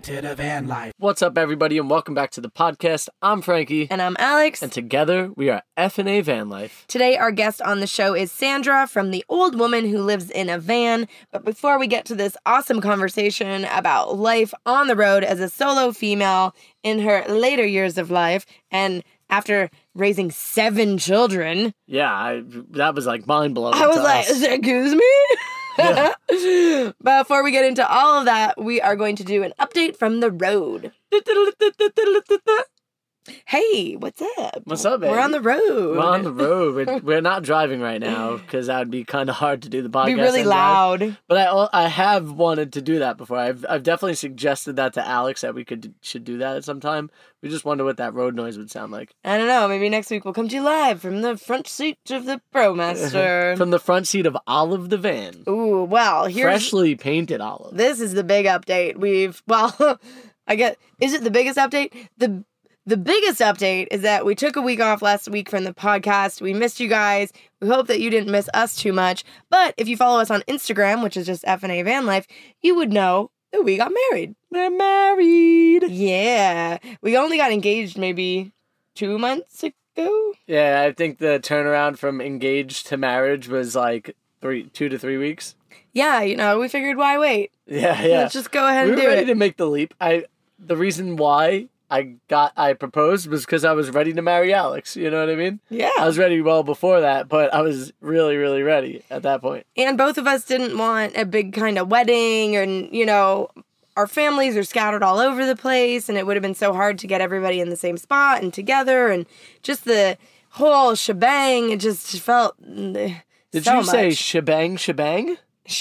to the van life. What's up, everybody, and welcome back to the podcast. I'm Frankie. And I'm Alex. And together, we are F&A Van Life. Today, our guest on the show is Sandra from The Old Woman Who Lives in a Van. But before we get to this awesome conversation about life on the road as a solo female in her later years of life, and after raising 7 children. Yeah, that was like mind-blowing. I was like, excuse me? Yeah. Before we get into all of that, we are going to do an update from the road. Hey, what's up? What's up, baby? We're on the road. We're on the road. We're not driving right now because that would be kind of hard to do the podcast. Be really loud. But I have wanted to do that before. I've definitely suggested that to Alex that we should do that at some time. We just wonder what that road noise would sound like. I don't know. Maybe next week we'll come to you live from the front seat of the ProMaster. From the front seat of Olive the van. Ooh, well, here's... Freshly painted Olive. This is the big update. I guess... Is it the biggest update? The biggest update is that we took a week off last week from the podcast. We missed you guys. We hope that you didn't miss us too much. But if you follow us on Instagram, which is just F&A Van Life, you would know that we got married. We're married. Yeah. We only got engaged maybe 2 months ago. Yeah, I think the turnaround from engaged to marriage was like 2 to 3 weeks. Yeah, we figured why wait? Yeah. Let's just go ahead and do it. We were ready to make the leap. The reason why I proposed was because I was ready to marry Alex. You know what I mean? Yeah. I was ready well before that, but I was really, really ready at that point. And both of us didn't want a big kind of wedding, and, our families are scattered all over the place, and it would have been so hard to get everybody in the same spot and together, and just the whole shebang, it just felt Did you say shebang? Shebang.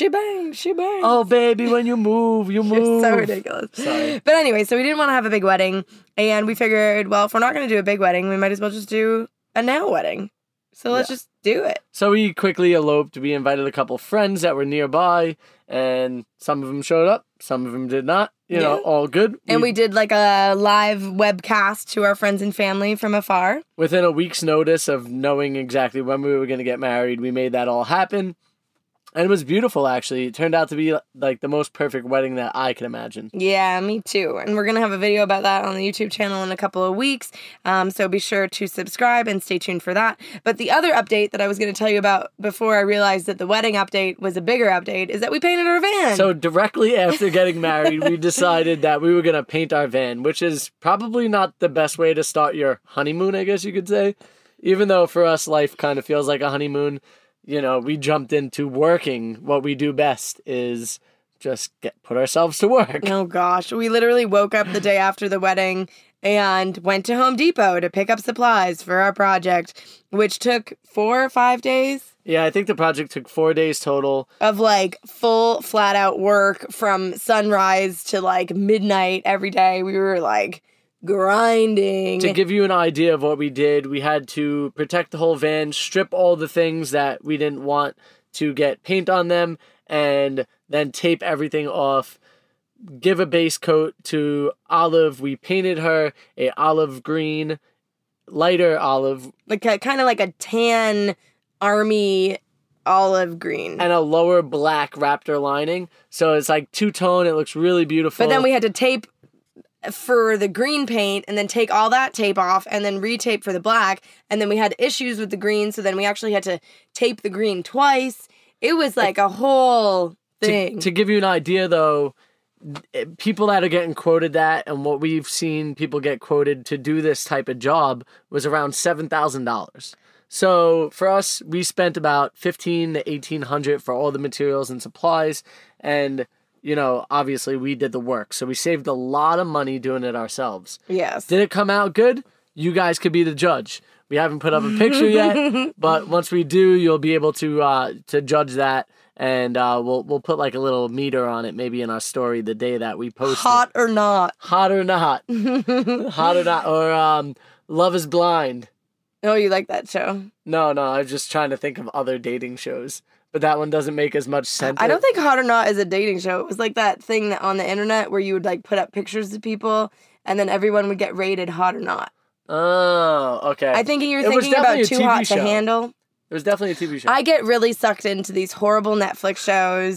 Oh, baby, when you move. You're so ridiculous. Sorry. But anyway, so we didn't want to have a big wedding, and we figured, well, if we're not going to do a big wedding, we might as well just do a now wedding. So let's just do it. So we quickly eloped. We invited a couple friends that were nearby, and some of them showed up. Some of them did not. All good. And we did like a live webcast to our friends and family from afar. Within a week's notice of knowing exactly when we were going to get married, we made that all happen. And it was beautiful, actually. It turned out to be like the most perfect wedding that I can imagine. Yeah, me too. And we're going to have a video about that on the YouTube channel in a couple of weeks. So be sure to subscribe and stay tuned for that. But the other update that I was going to tell you about before I realized that the wedding update was a bigger update is that we painted our van. So directly after getting married, we decided that we were going to paint our van, which is probably not the best way to start your honeymoon, I guess you could say. Even though for us, life kind of feels like a honeymoon. We jumped into working. What we do best is just put ourselves to work. Oh, gosh. We literally woke up the day after the wedding and went to Home Depot to pick up supplies for our project, which took 4 or 5 days. Yeah, I think the project took 4 days total. Of, full, flat-out work from sunrise to, midnight every day. We were, grinding. To give you an idea of what we did, we had to protect the whole van, strip all the things that we didn't want to get paint on them, and then tape everything off, give a base coat to Olive. We painted her a olive green, lighter olive. Kind of like a tan army olive green. And a lower black Raptor lining. So it's like two-tone. It looks really beautiful. But then we had to tape for the green paint and then take all that tape off and then retape for the black, and then we had issues with the green, so then we actually had to tape the green twice. It was like a whole thing. To give you an idea, though, people that are getting quoted that and what we've seen people get quoted to do this type of job was around $7,000. So for us, we spent about $1,500 to $1,800 for all the materials and supplies, and obviously we did the work. So we saved a lot of money doing it ourselves. Yes. Did it come out good? You guys could be the judge. We haven't put up a picture yet, but once we do, you'll be able to judge that, and we'll put a little meter on it, maybe in our story the day that we post Hot or not. Hot or not. Hot or not. Or Love is Blind. Oh, you like that show? No, I was just trying to think of other dating shows. But that one doesn't make as much sense. I don't think Hot or Not is a dating show. It was like that thing that on the internet where you would put up pictures of people and then everyone would get rated hot or not. Oh, okay. I think you're thinking about Too Hot to Handle. It was definitely a TV show. I get really sucked into these horrible Netflix shows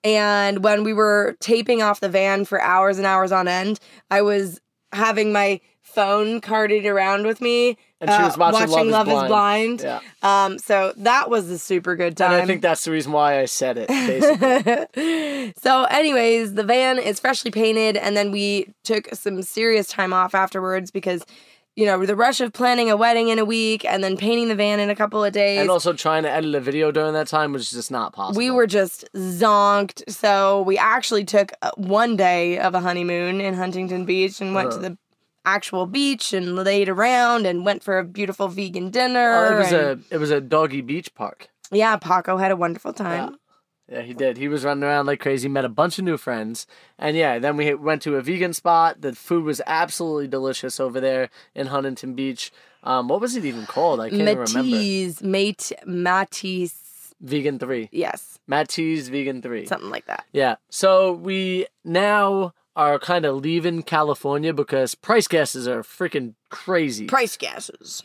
And when we were taping off the van for hours and hours on end, I was having my phone carted around with me. And she was watching Love is Blind. Yeah. So that was a super good time. And I think that's the reason why I said it, basically. So anyways, the van is freshly painted, and then we took some serious time off afterwards because, you know, the rush of planning a wedding in a week and then painting the van in a couple of days. And also trying to edit a video during that time was just not possible. We were just zonked. So we actually took one day of a honeymoon in Huntington Beach and went to the actual beach and laid around and went for a beautiful vegan dinner. It was a doggy beach park. Yeah, Paco had a wonderful time. Yeah, he did. He was running around like crazy, met a bunch of new friends. And yeah, then we went to a vegan spot. The food was absolutely delicious over there in Huntington Beach. What was it even called? I can't even remember. Matisse. Vegan 3. Yes. Matisse Vegan 3. Something like that. Yeah. So we now are kind of leaving California because price gases are freaking crazy. Price gases.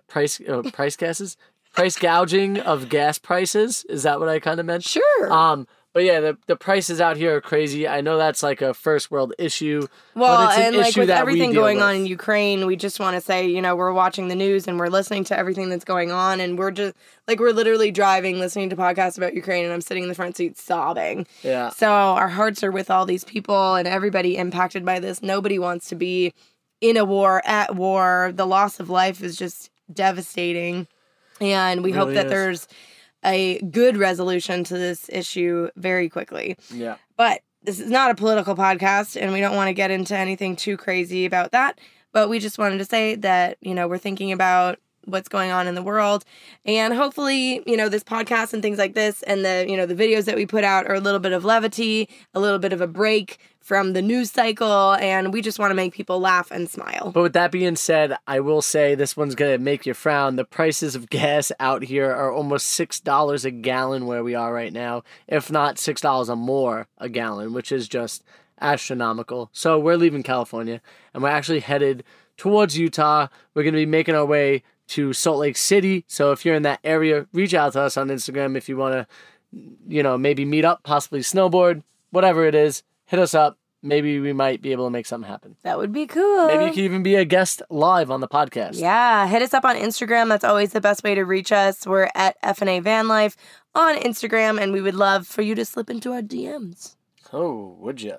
Price gases? Price gouging of gas prices. Is that what I kind of meant? Sure. But yeah, the prices out here are crazy. I know that's like a first world issue. Well, but it's an and like issue with that everything going on in Ukraine, we just want to say, you know, we're watching the news and we're listening to everything that's going on, and we're just like, we're literally driving, listening to podcasts about Ukraine, and I'm sitting in the front seat sobbing. Yeah. So our hearts are with all these people and everybody impacted by this. Nobody wants to be in a war, at war. The loss of life is just devastating. And we hope that there's a good resolution to this issue very quickly. Yeah. But this is not a political podcast, and we don't want to get into anything too crazy about that. But we just wanted to say that, you know, we're thinking about what's going on in the world. And hopefully, you know, this podcast and things like this and the, you know, the videos that we put out are a little bit of levity, a little bit of a break from the news cycle, and we just want to make people laugh and smile. But with that being said, I will say this one's going to make you frown. The prices of gas out here are almost $6 a gallon where we are right now, if not $6 or more a gallon, which is just astronomical. So we're leaving California, and we're actually headed towards Utah. We're going to be making our way to Salt Lake City. So if you're in that area, reach out to us on Instagram if you want to, you know, maybe meet up, possibly snowboard, whatever it is. Hit us up. Maybe we might be able to make something happen. That would be cool. Maybe you could even be a guest live on the podcast. Yeah, hit us up on Instagram. That's always the best way to reach us. We're at FNA Van Life on Instagram, and we would love for you to slip into our DMs. Oh, would you?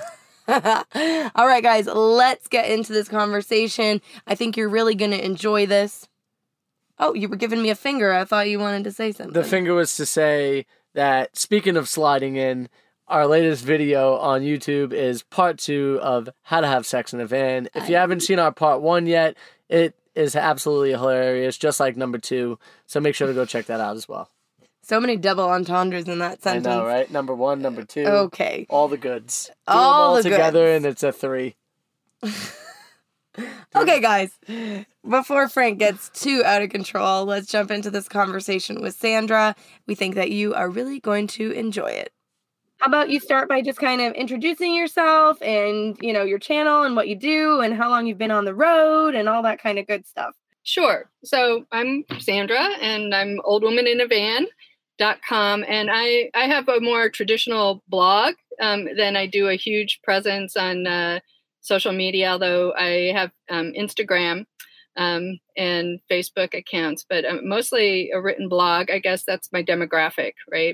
All right, guys, let's get into this conversation. I think you're really going to enjoy this. Oh, you were giving me a finger. I thought you wanted to say something. The finger was to say that, speaking of sliding in, our latest video on YouTube is part 2 of How to Have Sex in a Van. If you haven't seen our part 1 yet, it is absolutely hilarious, just like number 2. So make sure to go check that out as well. So many double entendres in that sentence. I know, right? Number 1, number 2. Okay. All the goods. Do all them the together goods. And it's a 3. Okay, guys. Before Frank gets too out of control, let's jump into this conversation with Sandra. We think that you are really going to enjoy it. How about you start by just kind of introducing yourself and, you know, your channel and what you do and how long you've been on the road and all that kind of good stuff. Sure. So I'm Sandra, and I'm oldwomanineavan.com, and I have a more traditional blog than I do a huge presence on social media, although I have Instagram and Facebook accounts, but mostly a written blog. I guess that's my demographic, right?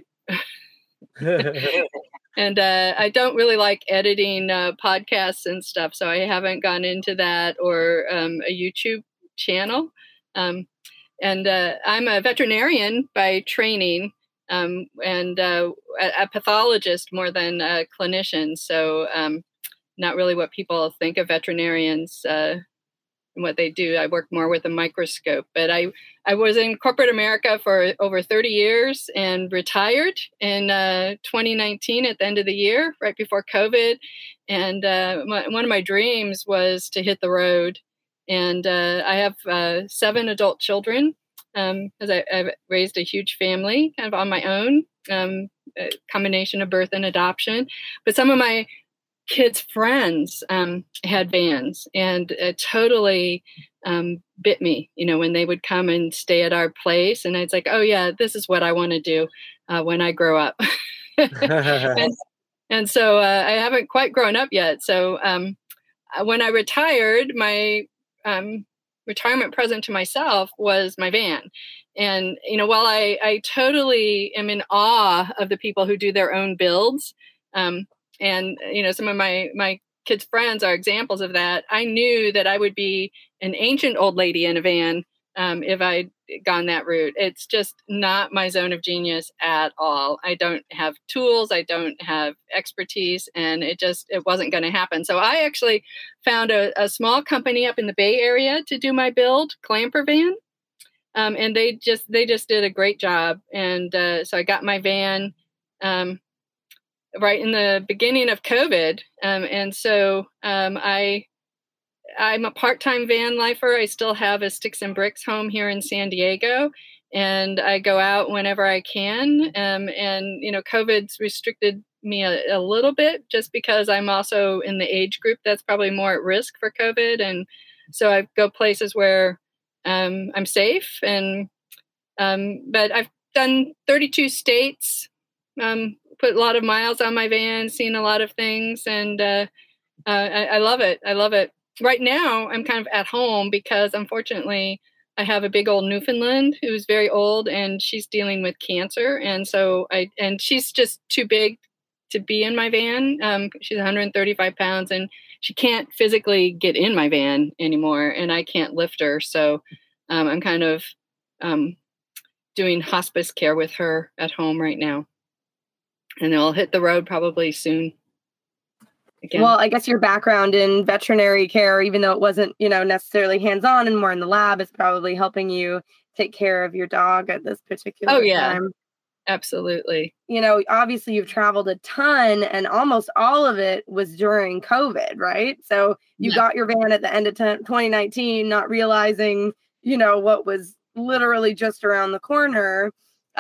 And I don't really like editing podcasts and stuff, so I haven't gone into that, or a YouTube channel. And I'm a veterinarian by training, and a pathologist more than a clinician. So not really what people think of veterinarians and what they do. I work more with a microscope. But I was in corporate America for over 30 years and retired in 2019 at the end of the year, right before COVID. And one of my dreams was to hit the road. And I have 7 adult children, because I've raised a huge family kind of on my own, a combination of birth and adoption. But some of my kids' friends had vans, and it totally bit me, you know, when they would come and stay at our place. And it's like, oh, yeah, this is what I want to do when I grow up. and and so I haven't quite grown up yet. So when I retired, my retirement present to myself was my van. And, while I totally am in awe of the people who do their own builds, and, some of my kids' friends are examples of that, I knew that I would be an ancient old lady in a van if I'd gone that route. It's just not my zone of genius at all. I don't have tools. I don't have expertise, and it wasn't going to happen. So I actually found a small company up in the Bay Area to do my build, Clamper Van. And they just did a great job. And so I got my van right in the beginning of COVID. And so I'm a part-time van lifer. I still have a Sticks and Bricks home here in San Diego, and I go out whenever I can. And COVID's restricted me a little bit, just because I'm also in the age group that's probably more at risk for COVID. And so I go places where I'm safe. And but I've done 32 states, put a lot of miles on my van, seen a lot of things, and I love it. I love it. Right now, I'm kind of at home because, unfortunately, I have a big old Newfoundland who's very old, and she's dealing with cancer. And so she's just too big to be in my van. She's 135 pounds, and she can't physically get in my van anymore, and I can't lift her. So I'm kind of doing hospice care with her at home right now. And I'll hit the road probably soon. Again. Well, I guess your background in veterinary care, even though it wasn't, necessarily hands-on and more in the lab, is probably helping you take care of your dog at this particular time. Absolutely. Obviously you've traveled a ton, and almost all of it was during COVID, right? So you got your van at the end of 2019, not realizing, what was literally just around the corner.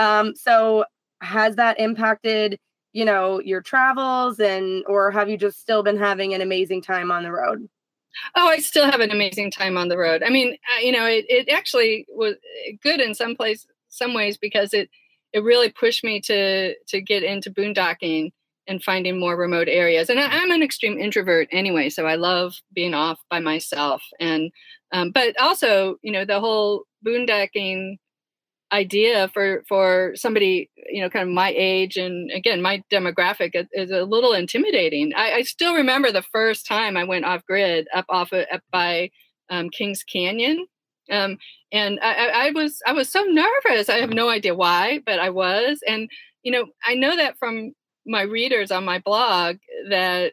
So has that impacted your travels, or have you just still been having an amazing time on the road? Oh, I still have an amazing time on the road. I mean, it actually was good in some ways, because it really pushed me to get into boondocking and finding more remote areas. And I'm an extreme introvert anyway, so I love being off by myself. And but also, the whole boondocking idea for somebody kind of my age, and again my demographic, is a little intimidating. I still remember the first time I went off grid up by Kings Canyon, and I was so nervous. I have no idea why, but I was. And I know that from my readers on my blog that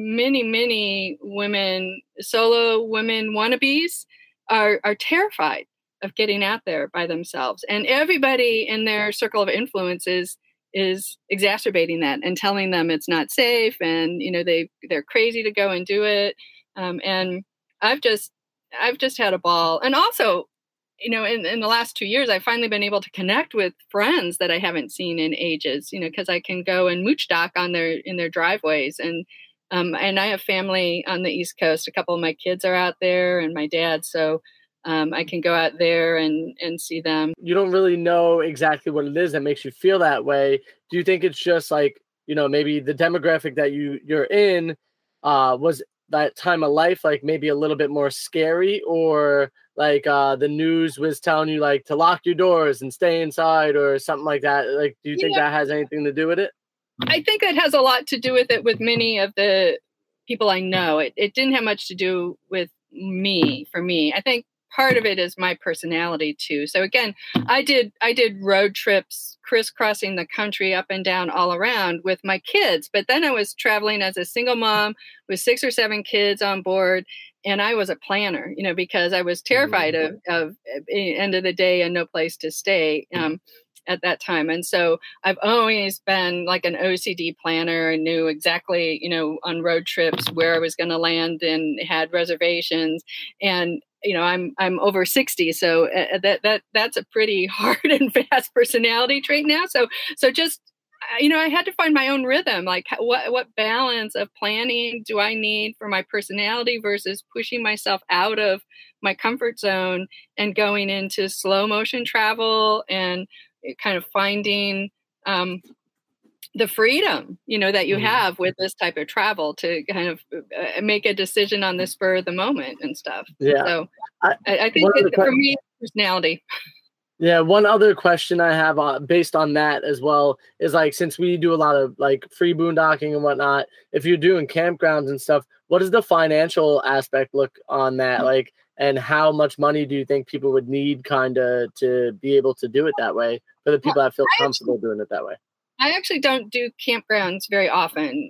many women, solo women wannabes, are terrified of getting out there by themselves, and everybody in their circle of influence is exacerbating that and telling them it's not safe, and they're crazy to go and do it. And I've just had a ball. And also, in the last 2 years, I've finally been able to connect with friends that I haven't seen in ages, because I can go and mooch dock in their driveways. And I have family on the East Coast. A couple of my kids are out there, and my dad. So I can go out there and see them. You don't really know exactly what it is that makes you feel that way. Do you think it's just like, maybe the demographic that you're in was that time of life, like maybe a little bit more scary, or like the news was telling you like to lock your doors and stay inside or something like that? Like, do you think that has anything to do with it? I think that has a lot to do with it with many of the people I know. It didn't have much to do with me. For me, I think part of it is my personality too. So again, I did road trips crisscrossing the country up and down all around with my kids. But then I was traveling as a single mom with 6 or 7 kids on board. And I was a planner, because I was terrified of end of the day and no place to stay at that time. And so I've always been like an OCD planner and knew exactly, on road trips where I was going to land and had reservations. And I'm over 60, so that's a pretty hard and fast personality trait now. So just I had to find my own rhythm. Like what balance of planning do I need for my personality versus pushing myself out of my comfort zone and going into slow motion travel and kind of finding the freedom, that you have with this type of travel to kind of make a decision on the spur of the moment and stuff. Yeah. So I think for me, personality. Yeah. One other question I have based on that as well is like, since we do a lot of like free boondocking and whatnot, if you're doing campgrounds and stuff, what does the financial aspect look on that? Like, and how much money do you think people would need kind of to be able to do it that way for the people that feel comfortable doing it that way? I actually don't do campgrounds very often.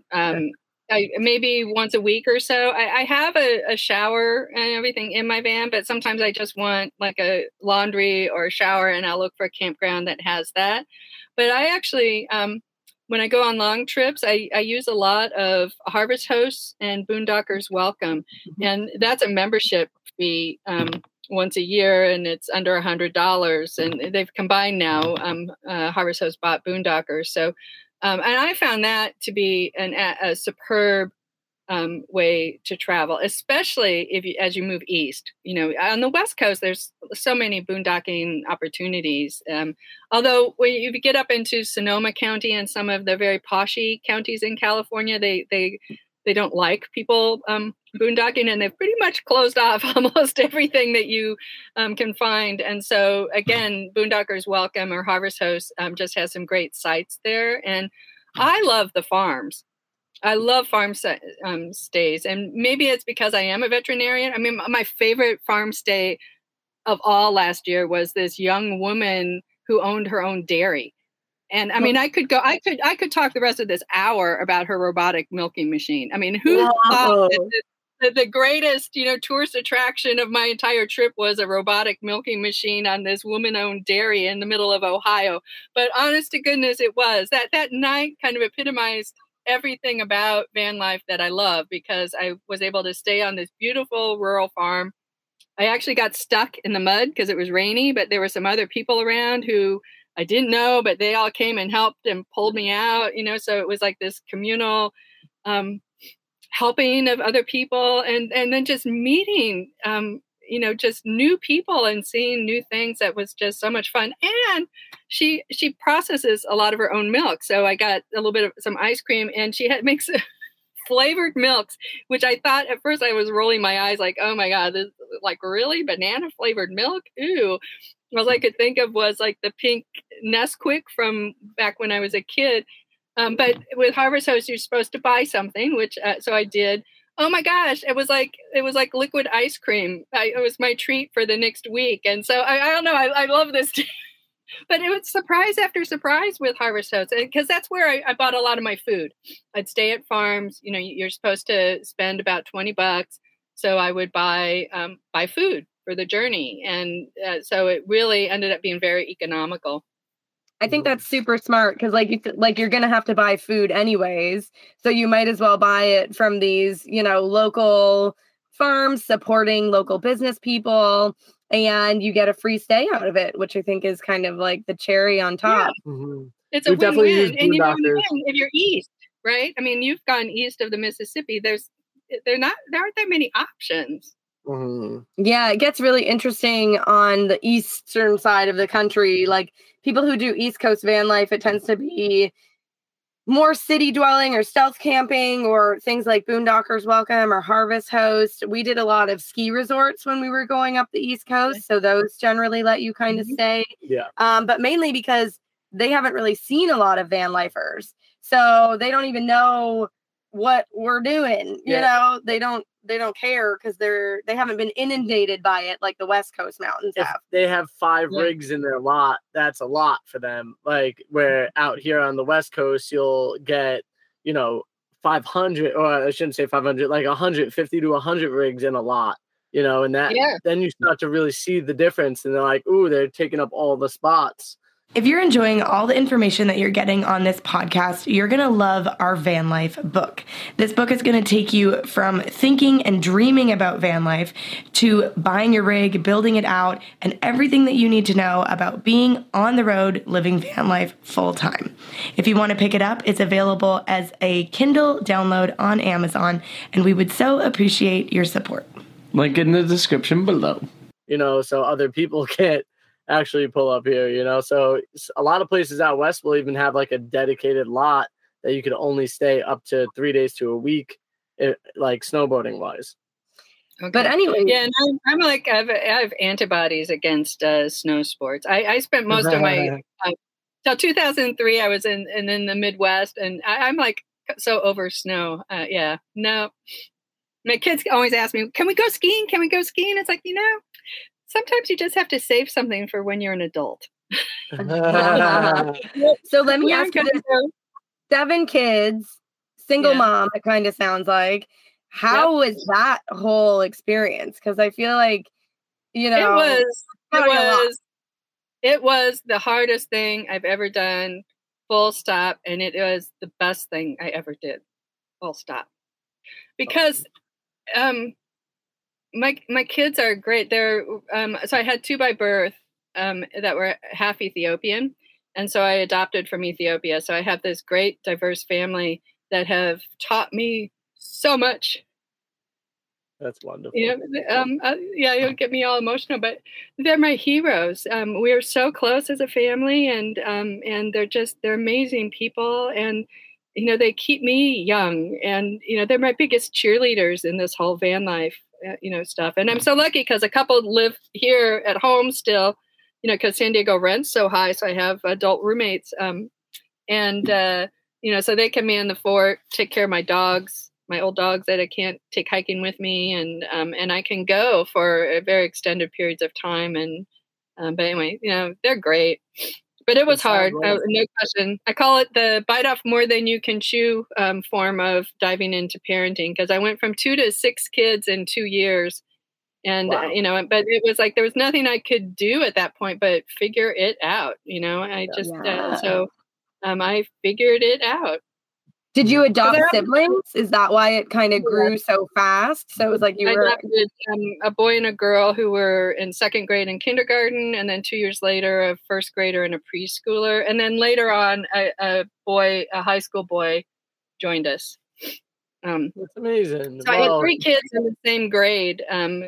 Maybe once a week or so. I have a shower and everything in my van, but sometimes I just want like a laundry or a shower, and I'll look for a campground that has that. But I actually, when I go on long trips, I use a lot of Harvest Hosts and Boondockers Welcome, and that's a membership fee once a year, and it's under $100. And they've combined now. Harvest Hosts bought Boondockers, so and I found that to be a superb way to travel, especially as you move east. On the West Coast, there's so many boondocking opportunities. Although when you get up into Sonoma County and some of the very poshy counties in California, they don't like people boondocking, and they've pretty much closed off almost everything that you can find. And so again, Boondockers Welcome or Harvest Host just has some great sites there. And I love the farms. I love farm stays. And maybe it's because I am a veterinarian. I mean, my favorite farm stay of all last year was this young woman who owned her own dairy. And I mean, I could talk the rest of this hour about her robotic milking machine. I mean, who thought that the greatest, tourist attraction of my entire trip was a robotic milking machine on this woman-owned dairy in the middle of Ohio? But honest to goodness, it was. That night kind of epitomized everything about van life that I love, because I was able to stay on this beautiful rural farm. I actually got stuck in the mud because it was rainy, but there were some other people around who I didn't know, but they all came and helped and pulled me out, so it was like this communal helping of other people, and then just meeting, just new people and seeing new things. That was just so much fun. And she processes a lot of her own milk. So I got a little bit of some ice cream, and she makes flavored milks, which I thought at first I was rolling my eyes like, oh my God, this like really banana flavored milk? Ooh. All I could think of was like the pink Nesquik from back when I was a kid. But with Harvest Host, you're supposed to buy something, which so I did. Oh my gosh, it was like liquid ice cream. It was my treat for the next week. And so I don't know, I love this. But it was surprise after surprise with Harvest Host, because that's where I bought a lot of my food. I'd stay at farms. You're supposed to spend about $20, so I would buy food for the journey, and so it really ended up being very economical. I think that's super smart, because you're gonna have to buy food anyways, so you might as well buy it from these local farms supporting local business people, and you get a free stay out of it, which I think is kind of like the cherry on top. Yeah. Mm-hmm. It's a win-win, and if you're east, right? I mean, you've gone east of the Mississippi. There aren't that many options. Mm-hmm. Yeah, it gets really interesting on the eastern side of the country. Like people who do East Coast van life, it tends to be more city dwelling or stealth camping, or things like Boondockers Welcome or Harvest Host. We did a lot of ski resorts when we were going up the East Coast, so those generally let you kind of stay. Yeah. But mainly because they haven't really seen a lot of van lifers, so they don't even know what we're doing. They don't care, because they haven't been inundated by it like the West Coast mountains have. They have 5 rigs in their lot. That's a lot for them. Like where out here on the West Coast, you'll get 500, or I shouldn't say 500, like 150 to 100 rigs in a lot. And that then you start to really see the difference, and they're like, ooh, they're taking up all the spots. If you're enjoying all the information that you're getting on this podcast, you're going to love our van life book. This book is going to take you from thinking and dreaming about van life to buying your rig, building it out, and everything that you need to know about being on the road, living van life full time. If you want to pick it up, it's available as a Kindle download on Amazon, and we would so appreciate your support. Link in the description below. So other people can't actually pull up here, so a lot of places out west will even have like a dedicated lot that you could only stay up to 3 days to a week, like snowboarding wise. Okay. But anyway, yeah, and I'm like I have antibodies against snow sports. I spent most of my till 2003. I was in the Midwest, and I'm like so over snow. Yeah, no. My kids always ask me, "Can we go skiing? Can we go skiing?" It's like, sometimes you just have to save something for when you're an adult. So let me ask you this: 7 kids, single mom. It kind of sounds like. How was that whole experience? Because I feel like, it was the hardest thing I've ever done. Full stop, and it was the best thing I ever did. Full stop. Because my kids are great. They're so I had 2 by birth that were half Ethiopian, and so I adopted from Ethiopia. So I have this great diverse family that have taught me so much. That's wonderful. It'll get me all emotional, but they're my heroes. We are so close as a family, and they're amazing people, and they keep me young, and they're my biggest cheerleaders in this whole van life, stuff. And I'm so lucky because a couple live here at home still, because San Diego rent's so high, so I have adult roommates, so they can man the fort, take care of my dogs. My old dogs that I can't take hiking with me, and I can go for very extended periods of time. And but anyway, they're great. But it was hard, no question. I call it the bite off more than you can chew form of diving into parenting, because I went from 2 to 6 kids in 2 years, and but it was like there was nothing I could do at that point but figure it out. I just I figured it out. Did you adopt siblings? Is that why it kind of grew so fast? So it was like I adopted a boy and a girl who were in 2nd grade and kindergarten, and then 2 years later, a 1st grader and a preschooler, and then later on, a high school boy, joined us. That's amazing. So I had 3 kids in the same grade,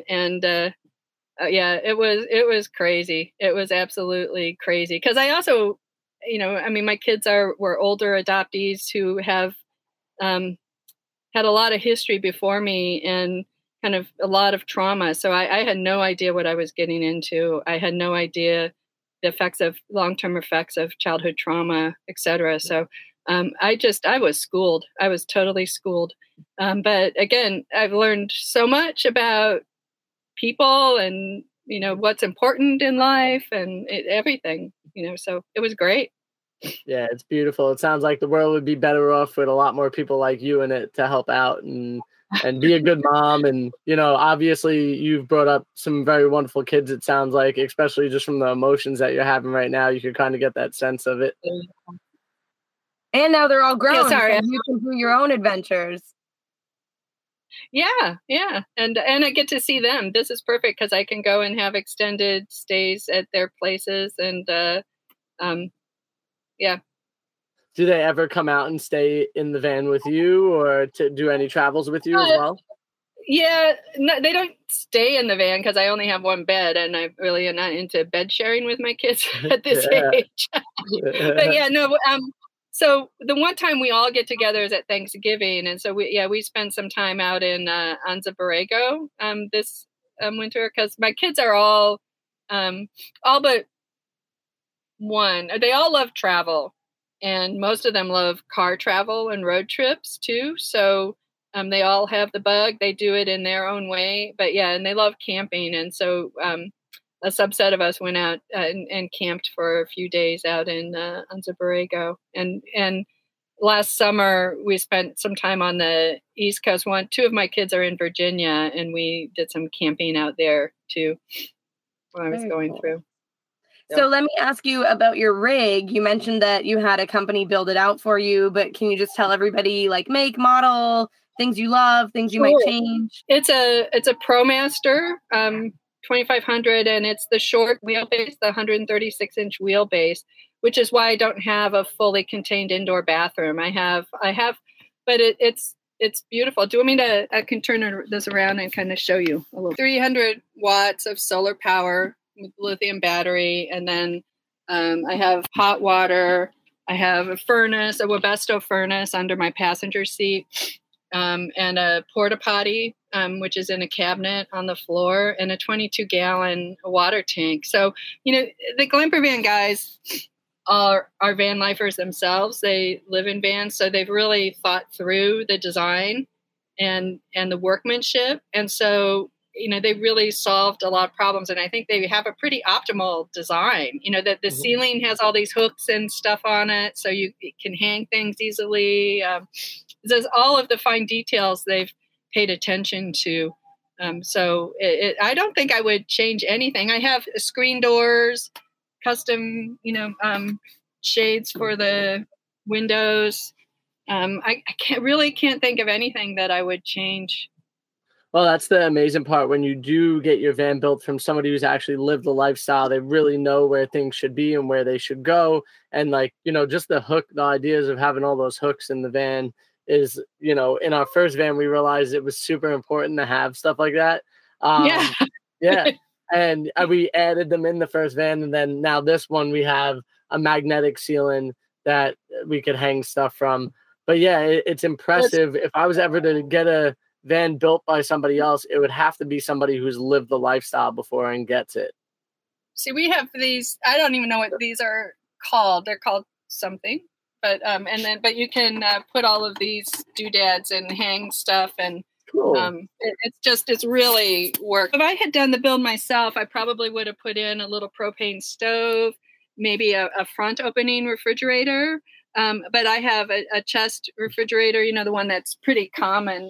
it was crazy. It was absolutely crazy because I also. My kids were older adoptees who have had a lot of history before me and kind of a lot of trauma. So I had no idea what I was getting into. I had no idea the long-term effects of childhood trauma, etc. So I was schooled. I was totally schooled. But again, I've learned so much about people and what's important in life and everything. So it was great. Yeah, it's beautiful. It sounds like the world would be better off with a lot more people like you in it to help out and be a good mom. And, obviously you've brought up some very wonderful kids, it sounds like, especially just from the emotions that you're having right now. You could kind of get that sense of it. And now they're all grown. So you can do your own adventures. Yeah. And I get to see them. This is perfect because I can go and have extended stays at their places and, yeah. Do they ever come out and stay in the van with you or to do any travels with you as well? Yeah, no, they don't stay in the van because I only have one bed and I really am not into bed sharing with my kids at this age. But yeah, no. So the one time we all get together is at Thanksgiving. And so we spend some time out in Anza Borrego this winter because my kids are all but one. They all love travel, and most of them love car travel and road trips too. So they all have the bug. They do it in their own way, but and they love camping. And so a subset of us went out and camped for a few days out in Anza Borrego. And last summer we spent some time on the East Coast. 2 of my kids are in Virginia, and we did some camping out there too when I was going through. So let me ask you about your rig. You mentioned that you had a company build it out for you, but can you just tell everybody like make, model, things you love, things you might change? It's a ProMaster 2500, and it's the short wheelbase, the 136-inch wheelbase, which is why I don't have a fully contained indoor bathroom. I have, but it's beautiful. Do you want me to? I can turn this around and kind of show you a little. 300 watts of solar power with lithium battery, and then I have hot water, I have a furnace, a Webesto furnace under my passenger seat, and a porta potty, which is in a cabinet on the floor, and a 22-gallon water tank. So, the Glamper Van guys are van lifers themselves. They live in vans, so they've really thought through the design and the workmanship. And so, they really solved a lot of problems. And I think they have a pretty optimal design, that the ceiling has all these hooks and stuff on it, so you can hang things easily. There's all of the fine details they've paid attention to. So I don't think I would change anything. I have screen doors, custom, shades for the windows. I can't think of anything that I would change. Well, that's the amazing part. When you do get your van built from somebody who's actually lived the lifestyle, they really know where things should be and where they should go. And just the ideas of having all those hooks in the van is, in our first van, we realized it was super important to have stuff like that. Yeah. And we added them in the first van. And then now this one, we have a magnetic ceiling that we could hang stuff from. But yeah, it's impressive. If I was ever to get a van built by somebody else, it would have to be somebody who's lived the lifestyle before and gets it. See, we have these, I don't even know what these are called. They're called something, but you can put all of these doodads and hang stuff, and cool. It's really work. If I had done the build myself, I probably would have put in a little propane stove, maybe a front opening refrigerator. But I have a chest refrigerator, the one that's pretty common.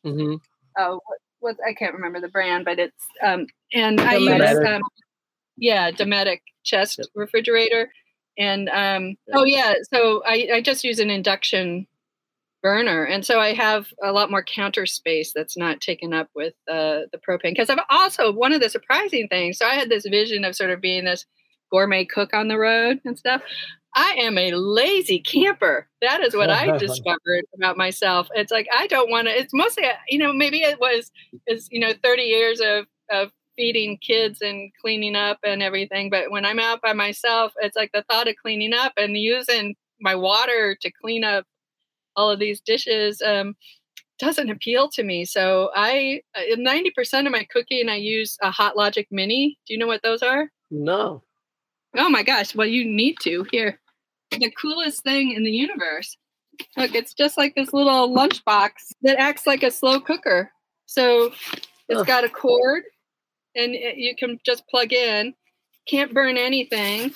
I can't remember the brand, but it's and I use Dometic chest refrigerator, and so I just use an induction burner, and so I have a lot more counter space that's not taken up with the propane. Because I've also, one of the surprising things, so I had this vision of sort of being this gourmet cook on the road and stuff. I am a lazy camper. That is what I discovered about myself. It's like, I don't want to, it's mostly, maybe it's 30 years of feeding kids and cleaning up and everything. But when I'm out by myself, it's like the thought of cleaning up and using my water to clean up all of these dishes doesn't appeal to me. So 90% of my cooking, I use a Hot Logic Mini. Do you know what those are? No. Oh my gosh. Well, you need to. Here. The coolest thing in the universe. Look, it's just like this little lunchbox that acts like a slow cooker. So it's got a cord, and you can just plug in. Can't burn anything.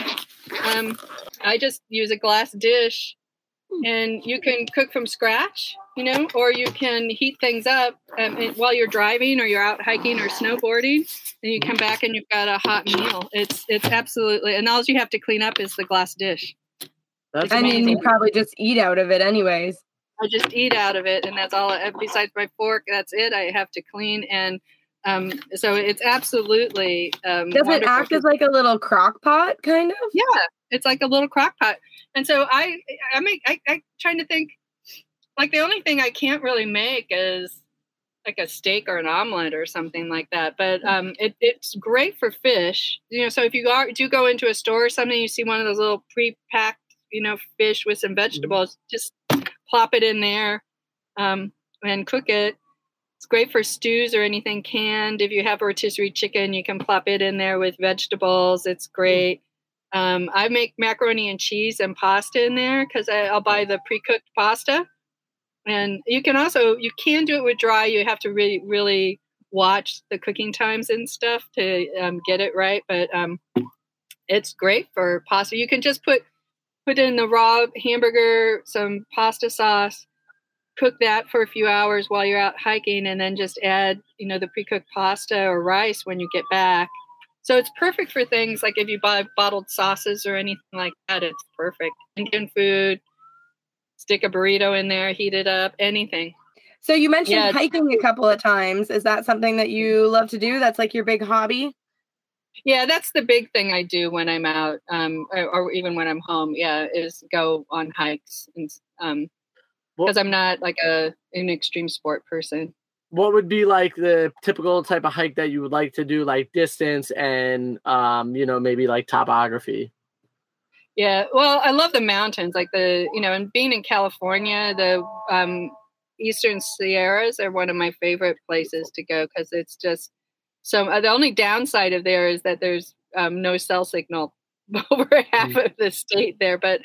I just use a glass dish, and you can cook from scratch, or you can heat things up while you're driving or you're out hiking or snowboarding, and you come back and you've got a hot meal. It's absolutely, and all you have to clean up is the glass dish. You probably just eat out of it anyways. I just eat out of it, and that's all. Besides my fork, that's it. I have to clean, and so it's absolutely. Does it act as like a little crock pot, kind of? Yeah, it's like a little crock pot, and so I'm trying to think. Like, the only thing I can't really make is like a steak or an omelet or something like that. But it's great for fish. So if you do go into a store or something, you see one of those little pre-packed, fish with some vegetables, just plop it in there and cook it. It's great for stews or anything canned. If you have rotisserie chicken, you can plop it in there with vegetables. It's great. I make macaroni and cheese and pasta in there because I'll buy the pre-cooked pasta. And you can do it with dry. You have to really, really watch the cooking times and stuff to get it right. But it's great for pasta. You can just put in the raw hamburger, some pasta sauce, cook that for a few hours while you're out hiking, and then just add, the pre-cooked pasta or rice when you get back. So it's perfect for things like if you buy bottled sauces or anything like that. It's perfect. Indian food. Stick a burrito in there, heat it up, anything. So you mentioned hiking a couple of times. Is that something that you love to do? That's like your big hobby? Yeah, that's the big thing I do when I'm out, or even when I'm home. Yeah, is go on hikes, and because I'm not like an extreme sport person. What would be like the typical type of hike that you would like to do, like distance and maybe like topography? Yeah, well, I love the mountains, like and being in California, the Eastern Sierras are one of my favorite places to go because it's just so. The only downside of there is that there's no cell signal over half of the state there, but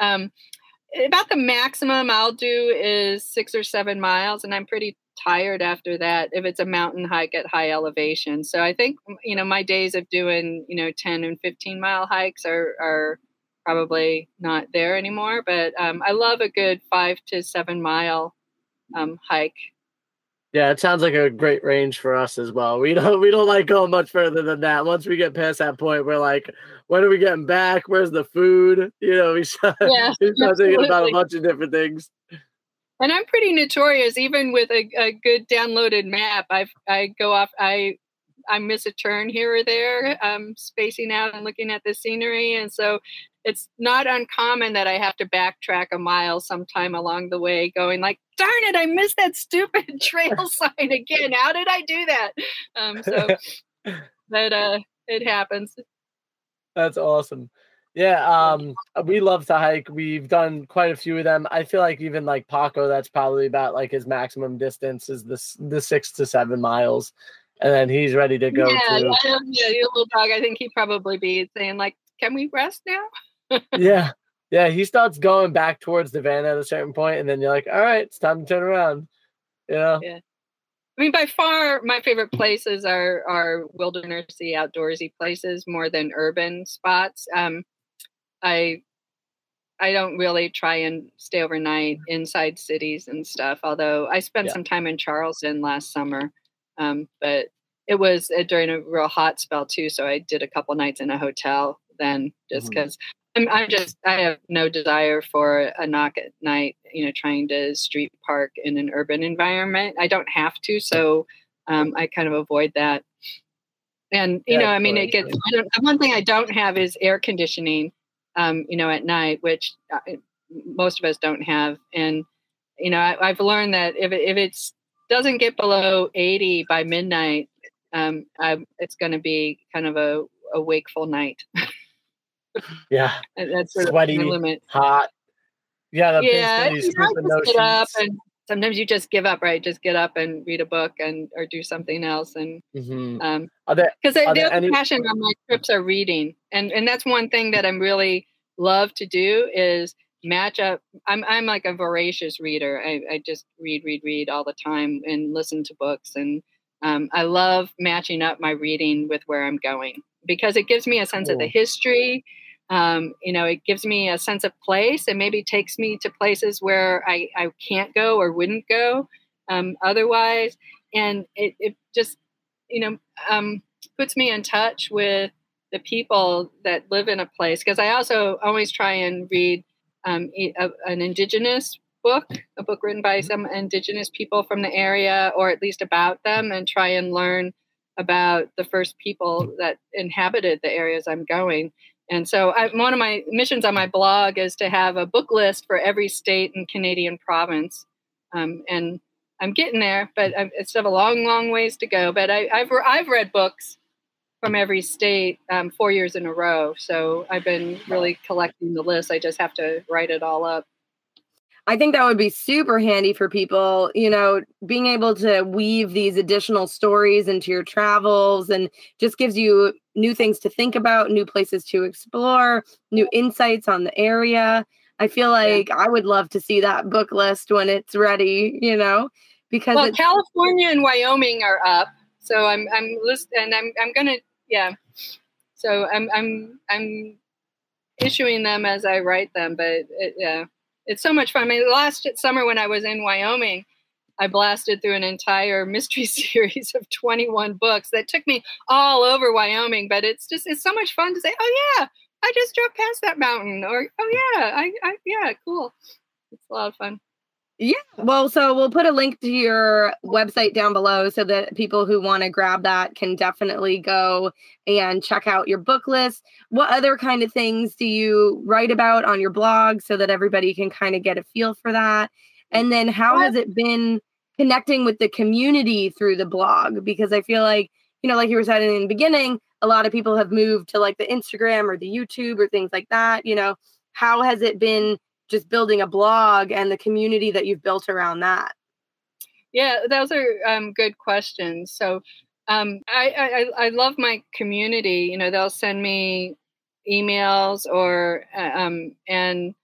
about the maximum I'll do is 6 or 7 miles, and I'm pretty tired after that if it's a mountain hike at high elevation. So I think my days of doing 10 and 15-mile hikes are probably not there anymore, but I love a good 5 to 7 mile hike. Yeah, it sounds like a great range for us as well. We don't like going much further than that. Once we get past that point, we're like, when are we getting back? Where's the food? We start thinking about a bunch of different things. And I'm pretty notorious, even with a good downloaded map. I go off. I miss a turn here or there, spacing out and looking at the scenery, and so it's not uncommon that I have to backtrack a mile sometime along the way, going like, "Darn it, I missed that stupid trail sign again. How did I do that?" But it happens. That's awesome. Yeah, we love to hike. We've done quite a few of them. I feel like even like Paco, that's probably about like his maximum distance is the 6 to 7 miles, and then he's ready to go. Yeah, your little dog. I think he'd probably be saying like, "Can we rest now?" Yeah. He starts going back towards the van at a certain point, and then you're like, "All right, it's time to turn around." Yeah. I mean, by far, my favorite places are wildernessy, outdoorsy places more than urban spots. I don't really try and stay overnight inside cities and stuff, although I spent some time in Charleston last summer. But it was during a real hot spell too, so I did a couple nights in a hotel then, just because I have no desire for a knock at night, trying to street park in an urban environment. I don't have to, so I kind of avoid that. And it gets. One thing I don't have is air conditioning. At night, which most of us don't have. And, I've learned that if it doesn't get below 80 by midnight, it's going to be kind of a wakeful night. Yeah. And that's sweaty, the limit. Hot. Yeah. I just get up, and sometimes you just give up, right? Just get up and read a book or do something else. And because the other passion on my trips are reading, and that's one thing that I'm really love to do is match up. I'm like a voracious reader. I just read all the time and listen to books, and I love matching up my reading with where I'm going because it gives me a sense of the history. It gives me a sense of place and maybe takes me to places where I can't go or wouldn't go otherwise. And it just, puts me in touch with the people that live in a place. Because I also always try and read an indigenous book, a book written by some indigenous people from the area, or at least about them, and try and learn about the first people that inhabited the areas I'm going. And so one of my missions on my blog is to have a book list for every state and Canadian province. And I'm getting there, but I still have a long, long ways to go. But I've read books from every state 4 years in a row. So I've been really collecting the list. I just have to write it all up. I think that would be super handy for people, being able to weave these additional stories into your travels, and just gives you new things to think about, new places to explore, new insights on the area. I feel like I would love to see that book list when it's ready, because California and Wyoming are up. So I'm gonna, so I'm issuing them as I write them, but it's so much fun. I mean, last summer when I was in Wyoming, I blasted through an entire mystery series of 21 books that took me all over Wyoming. But it's so much fun to say, oh yeah, I just drove past that mountain, or oh yeah, cool. It's a lot of fun. Yeah. Well, so we'll put a link to your website down below so that people who want to grab that can definitely go and check out your book list. What other kind of things do you write about on your blog so that everybody can kind of get a feel for that? And then how has it been connecting with the community through the blog? Because I feel like like you were saying in the beginning, a lot of people have moved to like the Instagram or the YouTube or things like that. How has it been just building a blog and the community that you've built around that? Yeah, those are good questions. So I love my community. They'll send me emails and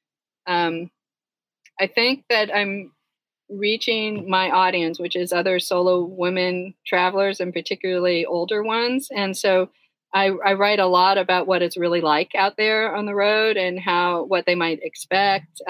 I think that I'm reaching my audience, which is other solo women travelers and particularly older ones. And so I write a lot about what it's really like out there on the road and what they might expect.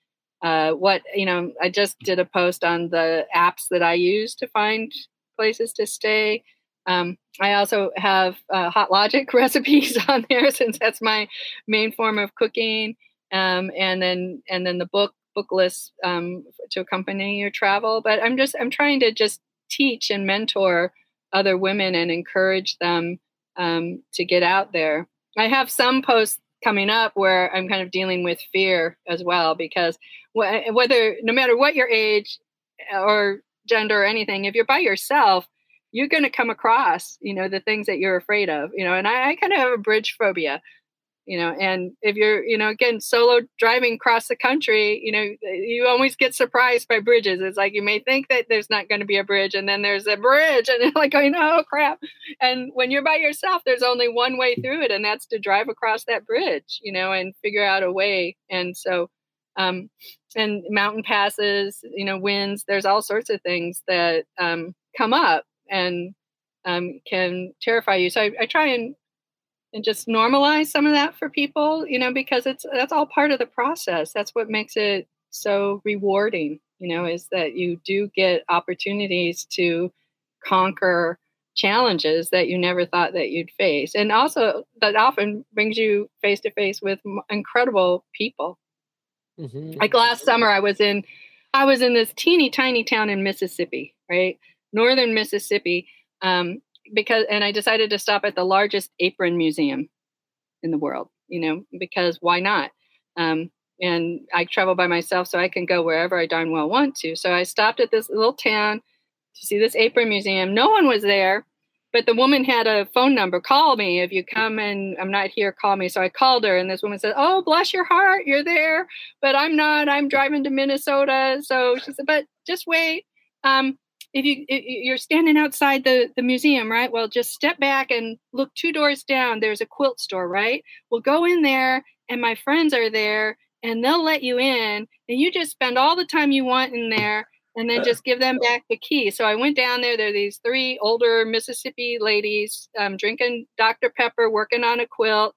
I just did a post on the apps that I use to find places to stay. I also have Hot Logic recipes on there since that's my main form of cooking. And then the book lists to accompany your travel. But I'm trying to just teach and mentor other women and encourage them to get out there. I have some posts coming up where I'm kind of dealing with fear as well, because no matter what your age or gender or anything, if you're by yourself, you're going to come across, the things that you're afraid of, and I kind of have a bridge phobia, and if you're, again, solo driving across the country, you always get surprised by bridges. It's like, you may think that there's not going to be a bridge, and then there's a bridge, and you're like, oh crap. And when you're by yourself, there's only one way through it, and that's to drive across that bridge, and figure out a way. And so, and mountain passes, winds, there's all sorts of things that come up and can terrify you. So I try and just normalize some of that for people, because that's all part of the process. That's what makes it so rewarding, is that you do get opportunities to conquer challenges that you never thought that you'd face. And also that often brings you face to face with incredible people. Mm-hmm. Like last summer, I was in this teeny tiny town in Mississippi, right? Northern Mississippi. And I decided to stop at the largest apron museum in the world, because why not? And I travel by myself, so I can go wherever I darn well want to. So I stopped at this little town to see this apron museum. No one was there, but the woman had a phone number. Call me if you come and I'm not here, call me. So I called her, and this woman said, oh, bless your heart, you're there, but I'm not. I'm driving to Minnesota. So she said, but just wait. If you're standing outside the museum, right? Well, just step back and look 2 doors down. There's a quilt store, right? Well, go in there, and my friends are there, and they'll let you in, and you just spend all the time you want in there, and then just give them back the key. So I went down there. There are these 3 older Mississippi ladies drinking Dr. Pepper, working on a quilt.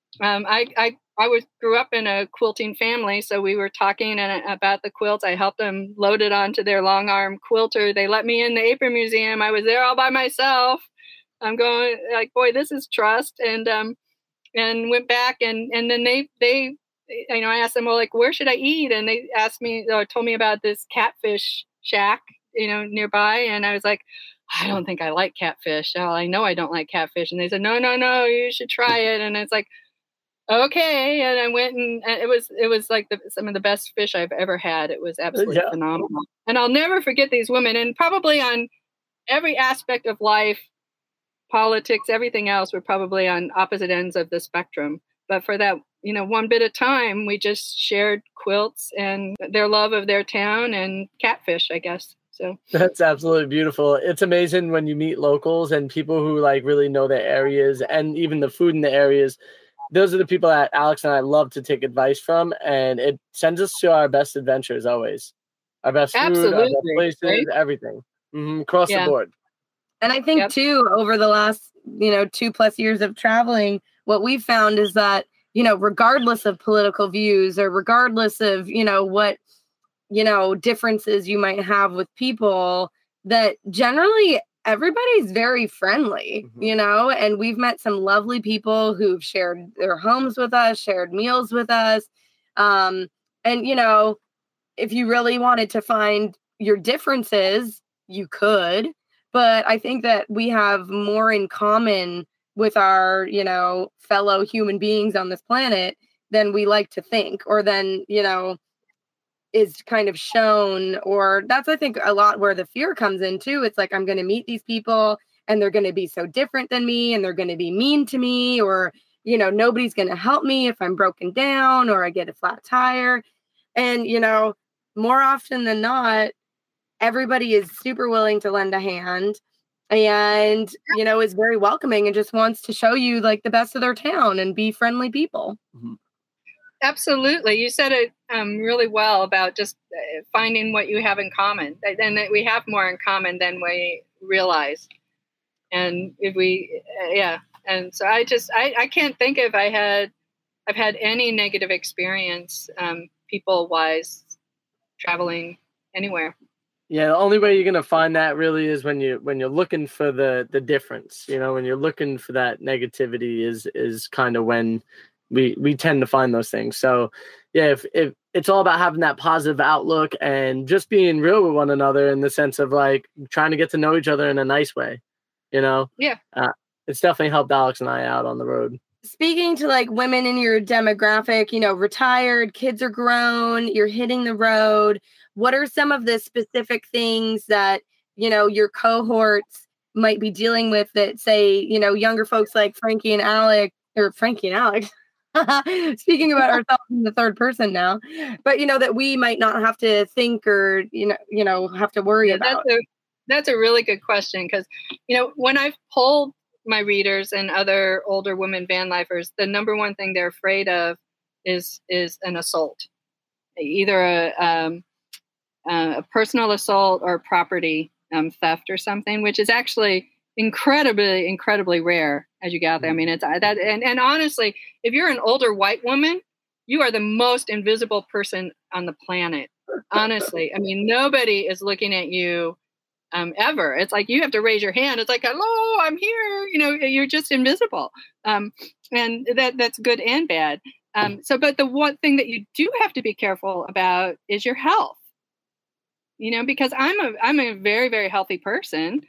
I grew up in a quilting family, so we were talking about the quilts. I helped them load it onto their long arm quilter. They let me in the apron museum. I was there all by myself. I'm going like, boy, this is trust. And went back and then they I asked them, well, like, where should I eat? And they asked me, or told me about this catfish shack, nearby. And I was like, I don't think I like catfish. Oh, I know I don't like catfish. And they said, no, you should try it. And it's like, okay. And I went, and it was like some of the best fish I've ever had. It was absolutely phenomenal. And I'll never forget these women. And probably on every aspect of life, politics, everything else, we're probably on opposite ends of the spectrum. But for that, one bit of time, we just shared quilts and their love of their town and catfish, I guess. So that's absolutely beautiful. It's amazing when you meet locals and people who like really know their areas and even the food in the areas. Those are the people that Alex and I love to take advice from, and it sends us to our best adventures always. Our best food, our best places, right? Everything. Across the board. And I think too, over the last, 2+ years of traveling, what we've found is that, regardless of political views or regardless of, what, differences you might have with people, that generally everybody's very friendly, and we've met some lovely people who've shared their homes with us, shared meals with us. And, if you really wanted to find your differences, you could. But I think that we have more in common with our, fellow human beings on this planet than we like to think, or than, is kind of shown. Or that's, I think, a lot where the fear comes in too. It's like, I'm going to meet these people and they're going to be so different than me, and they're going to be mean to me, or, you know, nobody's going to help me if I'm broken down or I get a flat tire. And, you know, more often than not, everybody is super willing to lend a hand and, you know, is very welcoming and just wants to show you like the best of their town and be friendly people. Mm-hmm. Absolutely. You said it really well about just finding what you have in common, and that we have more in common than we realize. And if we, and so I can't think if I've had any negative experience, people wise, traveling anywhere. Yeah, the only way you're gonna find that really is when you're looking for the difference. You know, when you're looking for that negativity is kind of when we tend to find those things. So yeah, if it's all about having that positive outlook and just being real with one another in the sense of like trying to get to know each other in a nice way, you know? Yeah. It's definitely helped Alex and I out on the road. Speaking to like women in your demographic, you know, retired, kids are grown, you're hitting the road. What are some of the specific things that, you know, your cohorts might be dealing with that, say, you know, younger folks like Frankie and Alex. Speaking about ourselves in the third person now, but, you know, that we might not have to think or, you know, have to worry about. That's a really good question, because, you know, when I've polled my readers and other older women van lifers, the number one thing they're afraid of is an assault, either a personal assault or property theft or something, which is actually incredibly rare as you get out there. I mean, it's that, and honestly, if you're an older white woman, you are the most invisible person on the planet. Honestly, I mean, nobody is looking at you ever. It's like you have to raise your hand. It's like, hello, I'm here. You know, you're just invisible, and that's good and bad. But the one thing that you do have to be careful about is your health. You know, because I'm a very, very healthy person.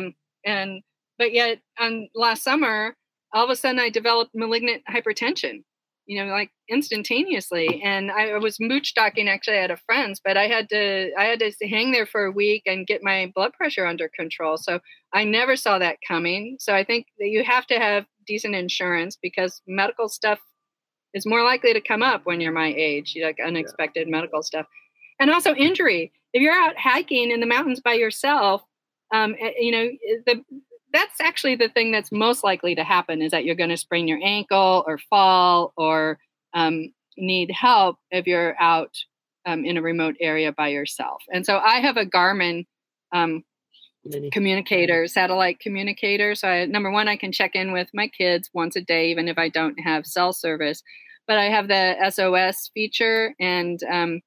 But yet last summer, all of a sudden I developed malignant hypertension, you know, like instantaneously. And I was mooch docking actually at a friend's, but I had to hang there for a week and get my blood pressure under control. So I never saw that coming. So I think that you have to have decent insurance, because medical stuff is more likely to come up when you're my age, like unexpected medical stuff. And also injury. If you're out hiking in the mountains by yourself, you know, that's actually the thing that's most likely to happen, is that you're going to sprain your ankle or fall or need help if you're out in a remote area by yourself. And so I have a Garmin communicator, satellite communicator. So number one, I can check in with my kids once a day, even if I don't have cell service. But I have the SOS feature and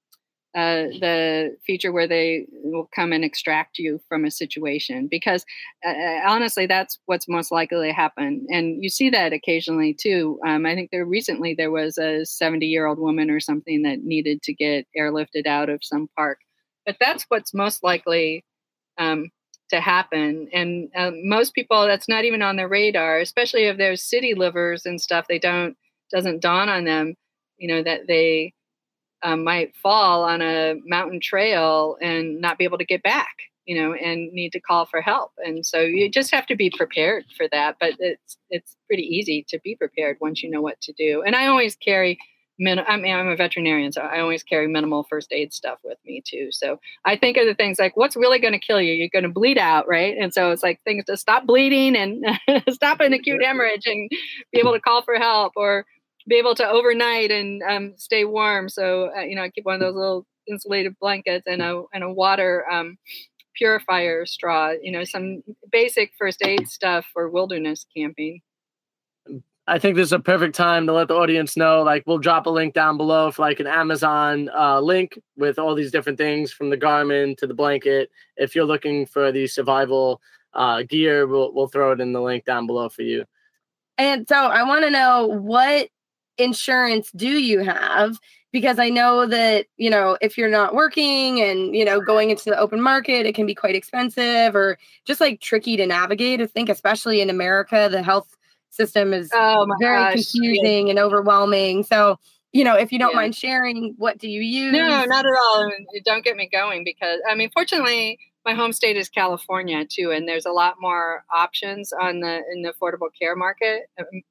the feature where they will come and extract you from a situation, because honestly, that's what's most likely to happen. And you see that occasionally too. I think there was a 70-year-old woman or something that needed to get airlifted out of some park, but that's what's most likely to happen. And most people, that's not even on their radar, especially if there's city livers and stuff. Doesn't dawn on them, you know, that they might fall on a mountain trail and not be able to get back, you know, and need to call for help. And so you just have to be prepared for that. But it's pretty easy to be prepared once you know what to do. And I always carry I'm a veterinarian, so I always carry minimal first aid stuff with me too. So I think of the things like, what's really going to kill you? You're going to bleed out, right? And so it's like things to stop bleeding and stop an acute hemorrhage and be able to call for help, or be able to overnight and stay warm. So, you know, I keep one of those little insulated blankets and a water purifier straw, you know, some basic first aid stuff for wilderness camping. I think this is a perfect time to let the audience know, like, we'll drop a link down below for like an Amazon link with all these different things, from the Garmin to the blanket. If you're looking for the survival gear, we'll throw it in the link down below for you. And so I want to know, what insurance do you have? Because I know that, you know, if you're not working and, you know, going into the open market, it can be quite expensive or just like tricky to navigate. I think especially in America, the health system is very confusing and overwhelming. So, you know, if you don't mind sharing, what do you use? No, not at all. Don't get me going, because, I mean, fortunately, my home state is California too, and there's a lot more options in the Affordable Care market,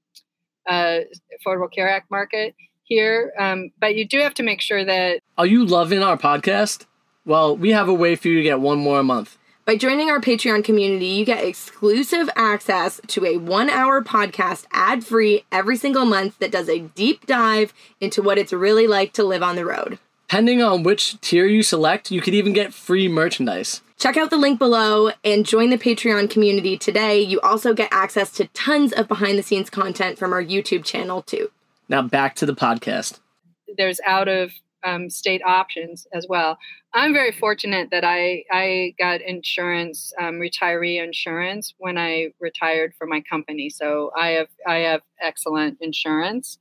Affordable Care Act market here. But you do have to make sure that. Are you loving our podcast? Well, we have a way for you to get one more a month. By joining our Patreon community, you get exclusive access to a 1-hour podcast ad-free every single month that does a deep dive into what it's really like to live on the road. Depending on which tier you select, you could even get free merchandise. Check out the link below and join the Patreon community today. You also get access to tons of behind-the-scenes content from our YouTube channel, too. Now back to the podcast. There's out-of-state options as well. I'm very fortunate that I got insurance, retiree insurance, when I retired from my company. So I have excellent insurance.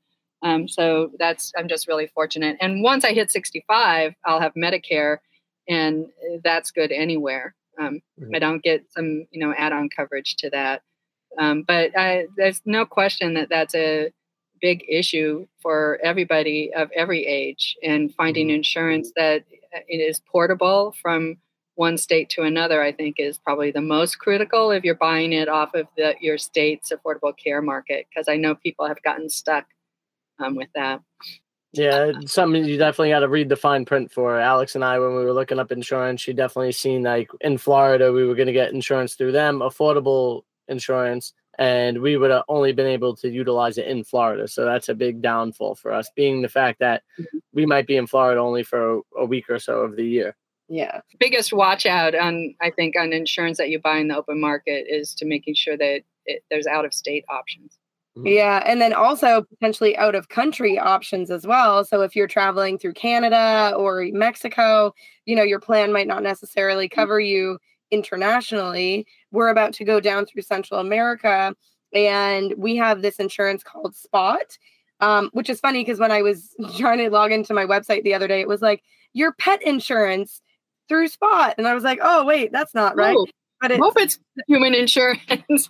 So I'm just really fortunate. And once I hit 65, I'll have Medicare, and that's good anywhere. I don't get some, add-on coverage to that. But there's no question that that's a big issue for everybody of every age, and finding insurance that it is portable from one state to another, I think, is probably the most critical if you're buying it off of your state's Affordable Care market, because I know people have gotten stuck with that. Yeah, it's something you definitely got to read the fine print for. Alex and I, when we were looking up insurance, she definitely seen, like, in Florida, we were going to get insurance through them, affordable insurance, and we would have only been able to utilize it in Florida. So that's a big downfall for us, being the fact that we might be in Florida only for a week or so of the year. Yeah. Biggest watch out on insurance that you buy in the open market is to making sure that there's out-of-state options. Yeah, and then also potentially out-of-country options as well. So if you're traveling through Canada or Mexico, your plan might not necessarily cover you internationally. We're about to go down through Central America, and we have this insurance called Spot, which is funny because when I was trying to log into my website the other day, it was like, your pet insurance through Spot. And I was like, oh, wait, that's not right. Ooh. But I hope it's human insurance.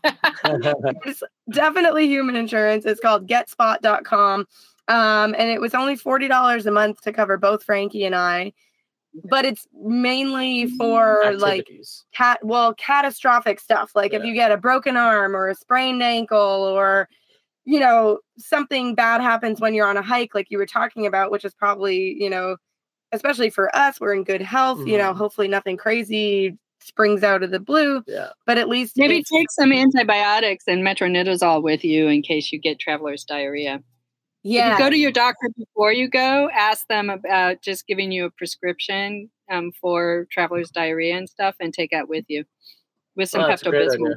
It's definitely human insurance. It's called getspot.com. And it was only $40 a month to cover both Frankie and I. But it's mainly for activities. Catastrophic stuff. Like if you get a broken arm or a sprained ankle, or, something bad happens when you're on a hike, like you were talking about, which is probably, especially for us, we're in good health, hopefully nothing crazy springs out of the blue, but at least maybe take some antibiotics and metronidazole with you in case you get traveler's diarrhea. If you go to your doctor before you go, ask them about just giving you a prescription for traveler's diarrhea and stuff, and take that with you with some Pepto-Bismol.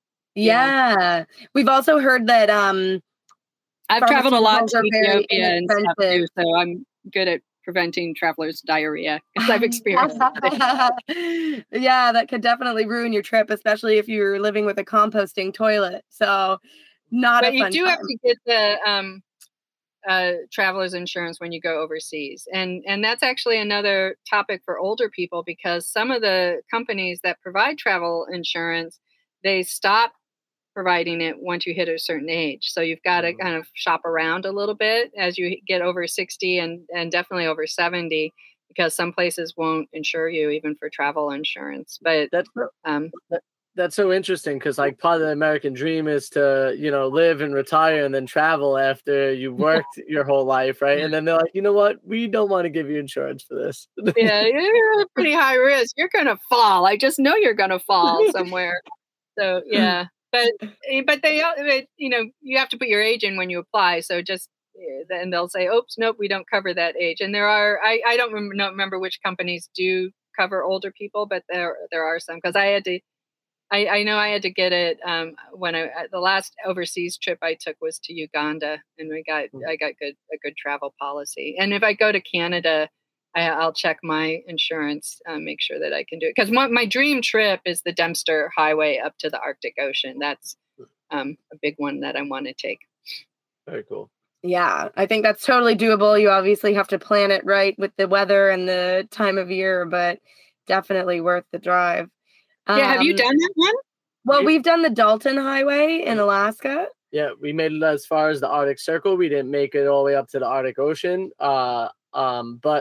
Yeah. We've also heard that I've traveled a lot to Ethiopia and stuff too, so I'm good at preventing travelers' diarrhea because I've experienced it. Yeah, that could definitely ruin your trip, especially if you're living with a composting toilet. So, but you do have to get the traveler's insurance when you go overseas, and that's actually another topic for older people, because some of the companies that provide travel insurance, they stop providing it once you hit a certain age. So you've got to kind of shop around a little bit as you get over 60 and definitely over 70, because some places won't insure you even for travel insurance. But that's so interesting, because like part of the American dream is to, live and retire and then travel after you worked your whole life, right? And then they're like, you know what? We don't want to give you insurance for this. Yeah, you're pretty high risk. You're going to fall. I just know you're going to fall somewhere. So, yeah. But they, you have to put your age in when you apply. So then they'll say, oops, nope, we don't cover that age. And there are, I don't remember which companies do cover older people, but there are some, because I know I had to get it when the last overseas trip I took was to Uganda, and I got a good travel policy. And if I go to Canada, I'll check my insurance, make sure that I can do it. Because my dream trip is the Dempster Highway up to the Arctic Ocean. That's a big one that I want to take. Very cool. Yeah, I think that's totally doable. You obviously have to plan it right with the weather and the time of year, but definitely worth the drive. Yeah, have you done that one? Well, we've done the Dalton Highway in Alaska. Yeah, we made it as far as the Arctic Circle. We didn't make it all the way up to the Arctic Ocean. But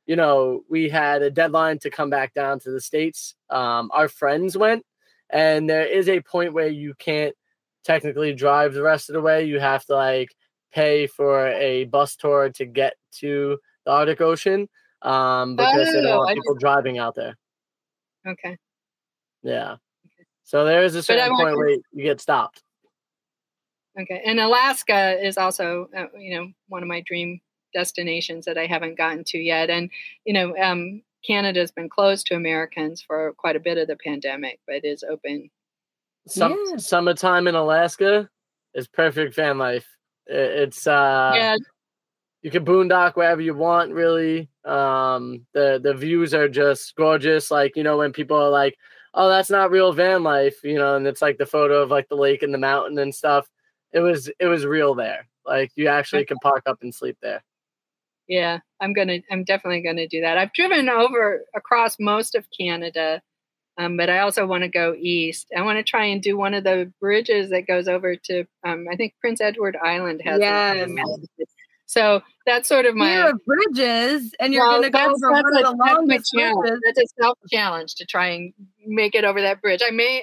you know, we had a deadline to come back down to the States. Our friends went, and there is a point where you can't technically drive the rest of the way. You have to like pay for a bus tour to get to the Arctic Ocean, because they don't Oh, want people driving out there. okay. Yeah. So there is a But I certain want point where you get stopped. Okay. And Alaska is also, one of my dream destinations that I haven't gotten to yet. And, Canada's been closed to Americans for quite a bit of the pandemic, but is open. Yeah. Summertime in Alaska is perfect van life. It's Yeah. you can boondock wherever you want, really. The views are just gorgeous. Like, you know, when people are like, oh, that's not real van life, you know, and it's like the photo of like the lake and the mountain and stuff. It was real there. Like, you actually can park up and sleep there. Yeah. I'm definitely gonna do that. I've driven across most of Canada. But I also want to go east. I want to try and do one of the bridges that goes over to, I think Prince Edward Island has it. So that's sort of Speaking of bridges, and you're going to go over one of the longest bridges. That's a self-challenge to try and make it over that bridge.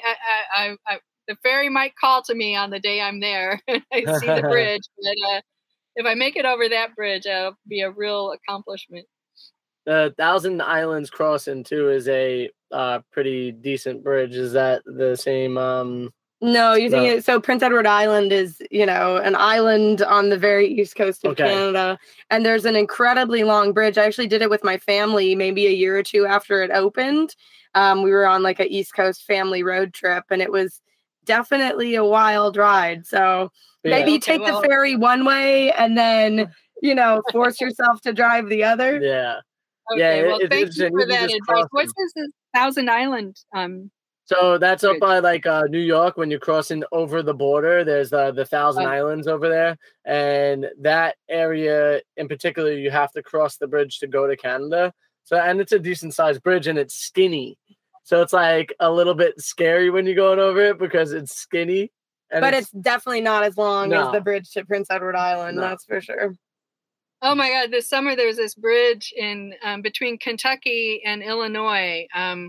The ferry might call to me on the day I'm there and I see the bridge, but if I make it over that bridge, it'll be a real accomplishment. The Thousand Islands Crossing too is a pretty decent bridge. Is that the same? No, you think it? So Prince Edward Island is, an island on the very east coast of Canada, and there's an incredibly long bridge. I actually did it with my family maybe a year or two after it opened. We were on like a East Coast family road trip, and it was definitely a wild ride. So maybe take the ferry one way and then, force yourself to drive the other. Yeah. Okay, well, thank you for that advice. What's this Thousand Island? So that's up by like New York. When you're crossing over the border, there's the Thousand Islands over there, and that area in particular, you have to cross the bridge to go to Canada. So, and it's a decent sized bridge, and it's skinny, so it's like a little bit scary when you're going over it because it's skinny. But it's definitely not as long as the bridge to Prince Edward Island. No. That's for sure. Oh my God! This summer there was this bridge in between Kentucky and Illinois.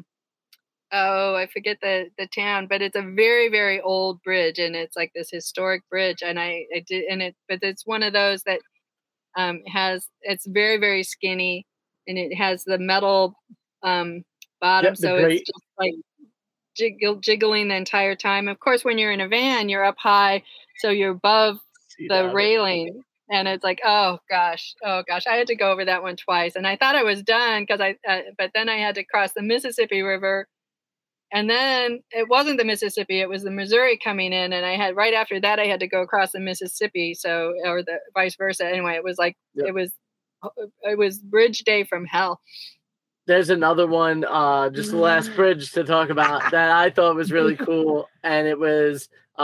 I forget the town, but it's a very, very old bridge, and it's like this historic bridge. And but it's one of those that it's very, very skinny, and it has the metal bottom, so it's just like jiggling the entire time. Of course, when you're in a van, you're up high, so you're above the railing. And it's like, oh gosh, I had to go over that one twice, and I thought I was done but then I had to cross the Mississippi River, and then it wasn't the Mississippi, it was the Missouri coming in, and right after that I had to go across the Mississippi, or the vice versa. Anyway, it was like it was bridge day from hell. There's another one, just the last bridge to talk about that I thought was really cool, and it was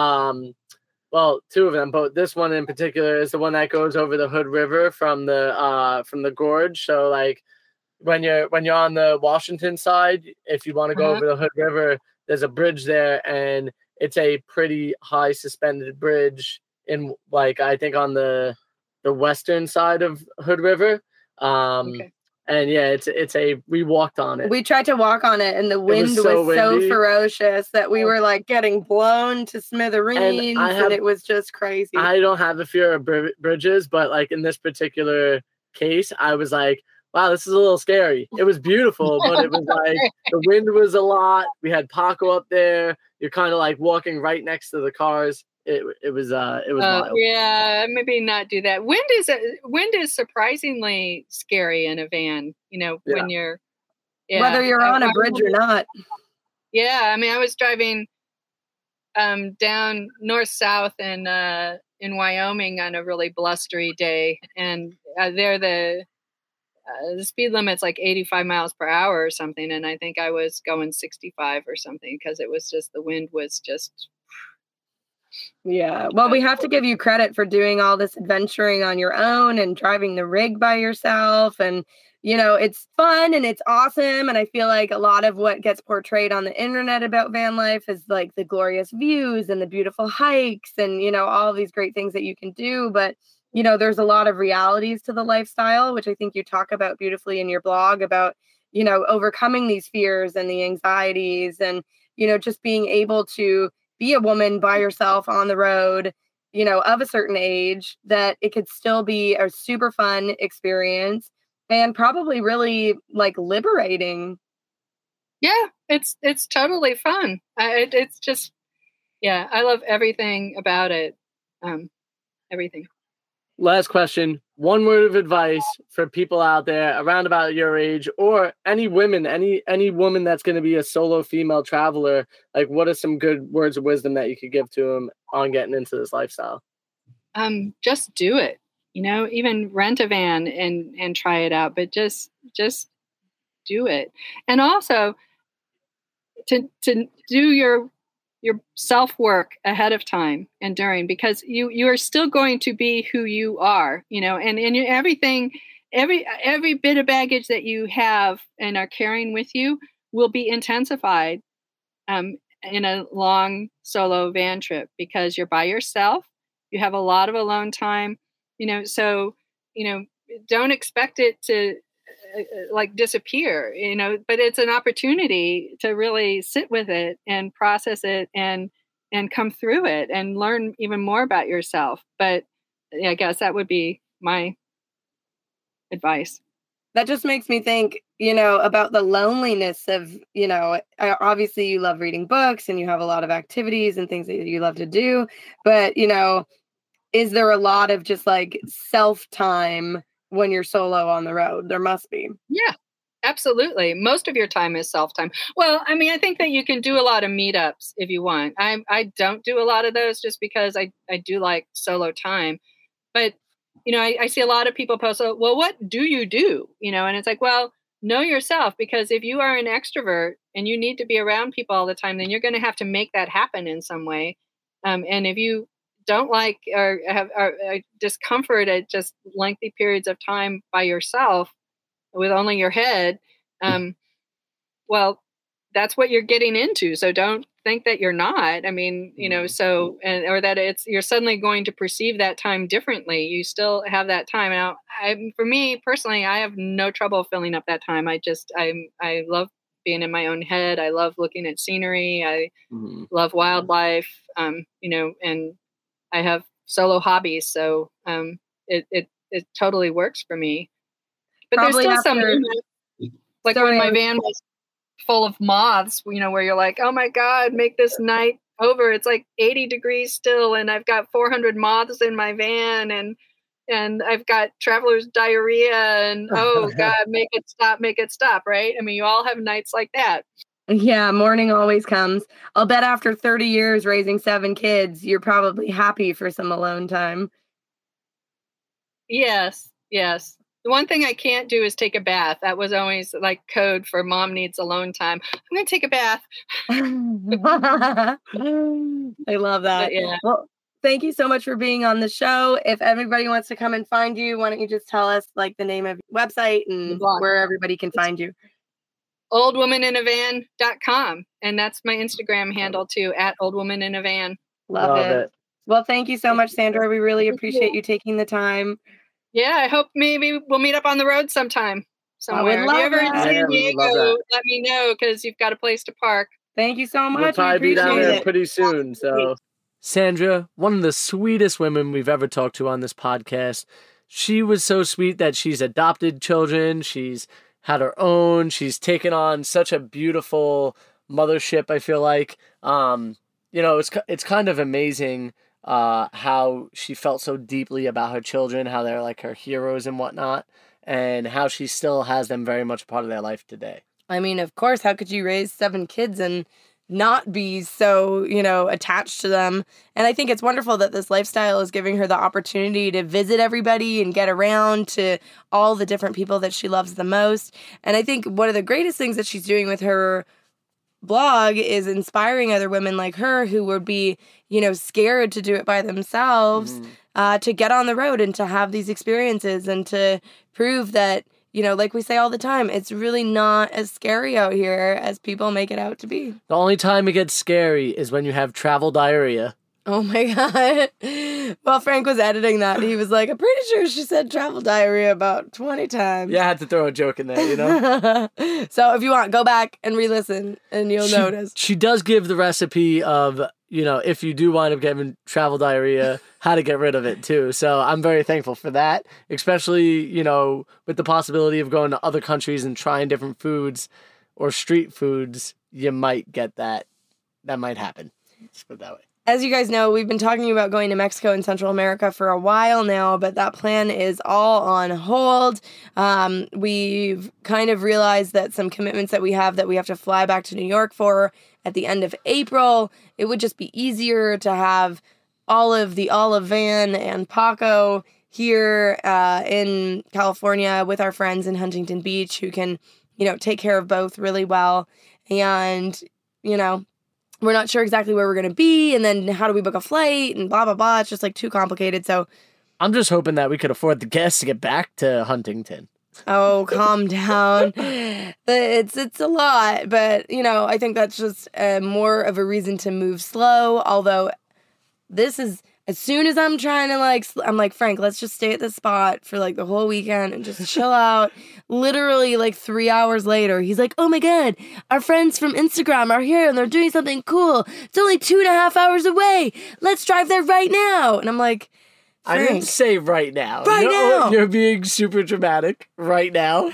well, two of them, but this one in particular is the one that goes over the Hood River from the gorge. So like when you're on the Washington side, if you want to go over the Hood River, there's a bridge there, and it's a pretty high suspended bridge in like I think on the western side of Hood River. And yeah, we walked on it. We tried to walk on it, and the wind was so ferocious that we were like getting blown to smithereens, and it was just crazy. I don't have a fear of bridges, but like in this particular case, I was like, wow, this is a little scary. It was beautiful, but it was like the wind was a lot. We had Paco up there. You're kind of like walking right next to the cars. It was wild. Yeah, maybe not do that. Wind is surprisingly scary in a van. When you're whether you're on a bridge or not. Yeah, I mean, I was driving down north-south in Wyoming on a really blustery day, and there the speed limit's like 85 miles per hour or something, and I think I was going 65 or something because it was just the wind was just. Yeah. Well, we have to give you credit for doing all this adventuring on your own and driving the rig by yourself. And, it's fun and it's awesome. And I feel like a lot of what gets portrayed on the internet about van life is like the glorious views and the beautiful hikes and, all these great things that you can do. But, you know, there's a lot of realities to the lifestyle, which I think you talk about beautifully in your blog about, you know, overcoming these fears and the anxieties and, you know, just being able to be a woman by yourself on the road, you know, of a certain age, that it could still be a super fun experience and probably really like liberating. Yeah, it's totally fun. It's just, yeah, I love everything about it. Everything. Last question. One word of advice for people out there around about your age, or any women, any woman that's going to be a solo female traveler. Like, what are some good words of wisdom that you could give to them on getting into this lifestyle? Just do it. You know, even rent a van and try it out, but just do it. And also to do your self work ahead of time and during, because you are still going to be who you are, you know, and everything, every bit of baggage that you have and are carrying with you will be intensified in a long solo van trip, because you're by yourself. You have a lot of alone time, you know, so, you know, don't expect it to like disappear, you know, but it's an opportunity to really sit with it and process it and come through it and learn even more about yourself. But I guess that would be my advice. That just makes me think, you know, about the loneliness of, you know, obviously you love reading books and you have a lot of activities and things that you love to do, but, you know, is there a lot of just like self time when you're solo on the road? There must be. Yeah, absolutely. Most of your time is self time. Well, I mean, I think that you can do a lot of meetups if you want. I don't do a lot of those just because I do like solo time. But, you know, I see a lot of people post, well, what do? You know, and it's like, well, know yourself, because if you are an extrovert and you need to be around people all the time, then you're going to have to make that happen in some way. And if you don't like or have discomfort at just lengthy periods of time by yourself with only your head, well, that's what you're getting into. So don't think that you're not. I mean, you know, so, or that you're suddenly going to perceive that time differently. You still have that time. Now, for me personally, I have no trouble filling up that time. I love being in my own head. I love looking at scenery. I love wildlife, you know, and I have solo hobbies, so it totally works for me. But probably there's still some, like when my van was full of moths, you know, where you're like, oh my God, make this night over. It's like 80 degrees still, and I've got 400 moths in my van, and I've got traveler's diarrhea, and oh God, make it stop, right? I mean, you all have nights like that. Yeah, morning always comes. I'll bet after 30 years raising 7 kids, you're probably happy for some alone time. Yes. The one thing I can't do is take a bath. That was always like code for mom needs alone time. I'm going to take a bath. I love that. Yeah. Well, thank you so much for being on the show. If everybody wants to come and find you, why don't you just tell us like the name of your website and where everybody can find you? oldwomaninavan.com, and that's my Instagram handle too, at oldwomaninavan. Love it. Well, thank you so much, Sandra. We really appreciate you taking the time. Yeah, I hope maybe we'll meet up on the road sometime somewhere. If you ever in San Diego, let me know, because you've got a place to park. Thank you so much. We'll probably be down there pretty soon. So, Sandra, one of the sweetest women we've ever talked to on this podcast. She was so sweet that she's adopted children. She's had her own. She's taken on such a beautiful mothership, I feel like. You know, it's kind of amazing how she felt so deeply about her children, how they're like her heroes and whatnot, and how she still has them very much a part of their life today. I mean, of course, how could you raise 7 kids and not be so, you know, attached to them? And I think it's wonderful that this lifestyle is giving her the opportunity to visit everybody and get around to all the different people that she loves the most. And I think one of the greatest things that she's doing with her blog is inspiring other women like her who would be, you know, scared to do it by themselves, to get on the road and to have these experiences and to prove that, you know, like we say all the time, it's really not as scary out here as people make it out to be. The only time it gets scary is when you have travel diarrhea. Oh my God. While Frank was editing that, he was like, I'm pretty sure she said travel diarrhea about 20 times. Yeah, I had to throw a joke in there, you know? So if you want, go back and re-listen and you'll notice. She does give the recipe of, you know, if you do wind up getting travel diarrhea, how to get rid of it too. So I'm very thankful for that, especially, you know, with the possibility of going to other countries and trying different foods or street foods, you might get that. That might happen. Let's put it that way. As you guys know, we've been talking about going to Mexico and Central America for a while now, but that plan is all on hold. We've kind of realized that some commitments that we have to fly back to New York for at the end of April. It would just be easier to have Olive, the Olive van, and Paco here in California with our friends in Huntington Beach who can, you know, take care of both really well. And, you know, we're not sure exactly where we're going to be, and then how do we book a flight, and blah, blah, blah. It's just, like, too complicated, so... I'm just hoping that we could afford the gas to get back to Huntington. Oh, calm down. It's a lot, but, you know, I think that's just more of a reason to move slow, although this is... As soon as I'm trying to, like, I'm like, Frank, let's just stay at this spot for, like, the whole weekend and just chill out. Literally, like, 3 hours later, he's like, oh, my God, our friends from Instagram are here and they're doing something cool. It's only 2.5 hours away. Let's drive there right now. And I'm like, Frank, I didn't say right now. Right now. You're being super dramatic right now.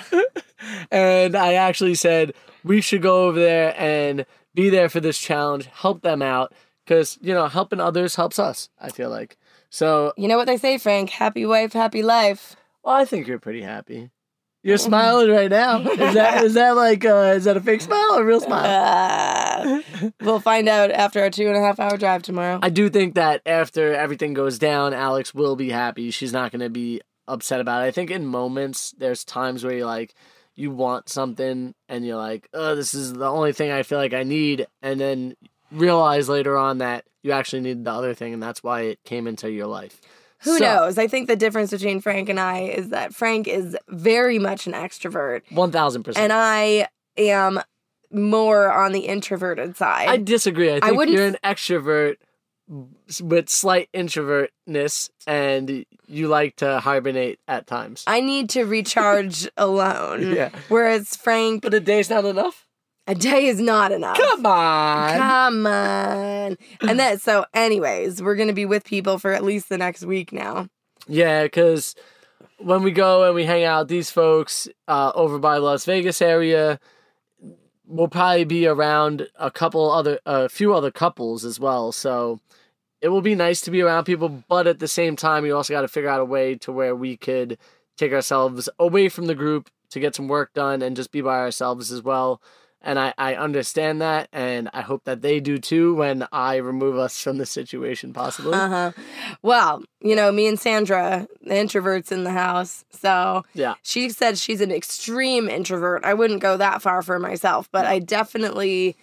And I actually said we should go over there and be there for this challenge, help them out. Because, you know, helping others helps us, I feel like. So... You know what they say, Frank? Happy wife, happy life. Well, I think you're pretty happy. You're smiling right now. Is that like, is that a fake smile or a real smile? We'll find out after our 2.5 hour drive tomorrow. I do think that after everything goes down, Alex will be happy. She's not going to be upset about it. I think in moments, there's times where you're like, you want something and you're like, oh, this is the only thing I feel like I need. And then... realize later on that you actually needed the other thing, and that's why it came into your life. Who knows? I think the difference between Frank and I is that Frank is very much an extrovert. 1,000%. And I am more on the introverted side. I disagree. I think you're an extrovert with slight introvertness, and you like to hibernate at times. I need to recharge alone. Yeah. Whereas Frank... But a day's not enough? A day is not enough. Come on. And then, so anyways, we're going to be with people for at least the next week now. Yeah, because when we go and we hang out, these folks over by Las Vegas area will probably be around a few other couples as well. So it will be nice to be around people, but at the same time, you also got to figure out a way to where we could take ourselves away from the group to get some work done and just be by ourselves as well. And I understand that, and I hope that they do too when I remove us from the situation, possibly. Well, you know, me and Sandra, the introverts in the house, so yeah. She said she's an extreme introvert. I wouldn't go that far for myself, but I definitely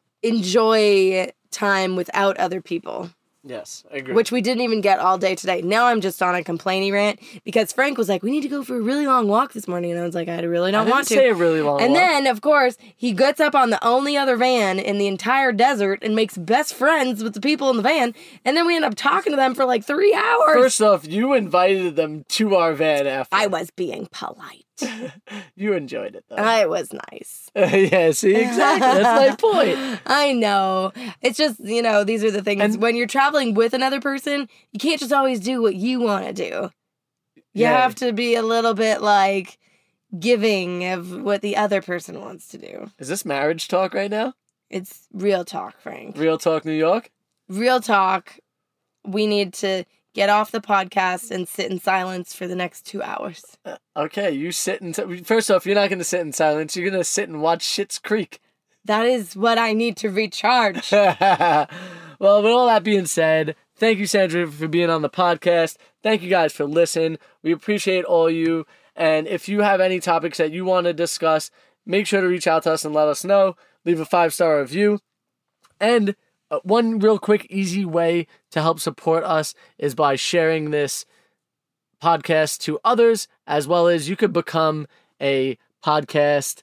enjoy time without other people. Yes, I agree. Which we didn't even get all day today. Now I'm just on a complaining rant because Frank was like, we need to go for a really long walk this morning. And I was like, I really don't want to. Say a really long walk. And then, of course, he gets up on the only other van in the entire desert and makes best friends with the people in the van. And then we end up talking to them for like 3 hours. First off, you invited them to our van after. I was being polite. You enjoyed it, though. I was nice. Yeah, see, exactly. That's my point. I know. It's just, you know, these are the things. And when you're traveling with another person, you can't just always do what you want to do. You have to be a little bit, like, giving of what the other person wants to do. Is this marriage talk right now? It's real talk, Frank. Real talk, New York? Real talk. We need to get off the podcast and sit in silence for the next 2 hours. Okay, you sit in... First off, you're not going to sit in silence. You're going to sit and watch Schitt's Creek. That is what I need to recharge. Well, with all that being said, thank you, Sandra, for being on the podcast. Thank you guys for listening. We appreciate all you. And if you have any topics that you want to discuss, make sure to reach out to us and let us know. Leave a 5-star review. And one real quick, easy way to help support us is by sharing this podcast to others, as well as you could become a podcast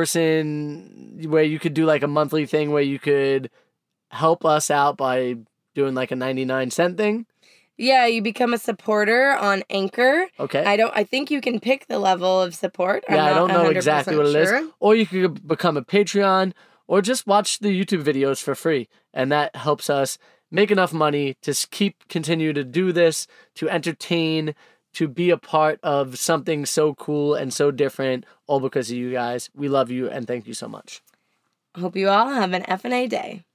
person where you could do like a monthly thing where you could help us out by doing like a 99-cent thing? Yeah, you become a supporter on Anchor. Okay. I think you can pick the level of support. Yeah, I don't know 100% exactly what it is. sure. Or you could become a Patreon or just watch the YouTube videos for free. And that helps us make enough money to continue to do this, to entertain, to be a part of something so cool and so different, all because of you guys. We love you and thank you so much. Hope you all have an F&A day.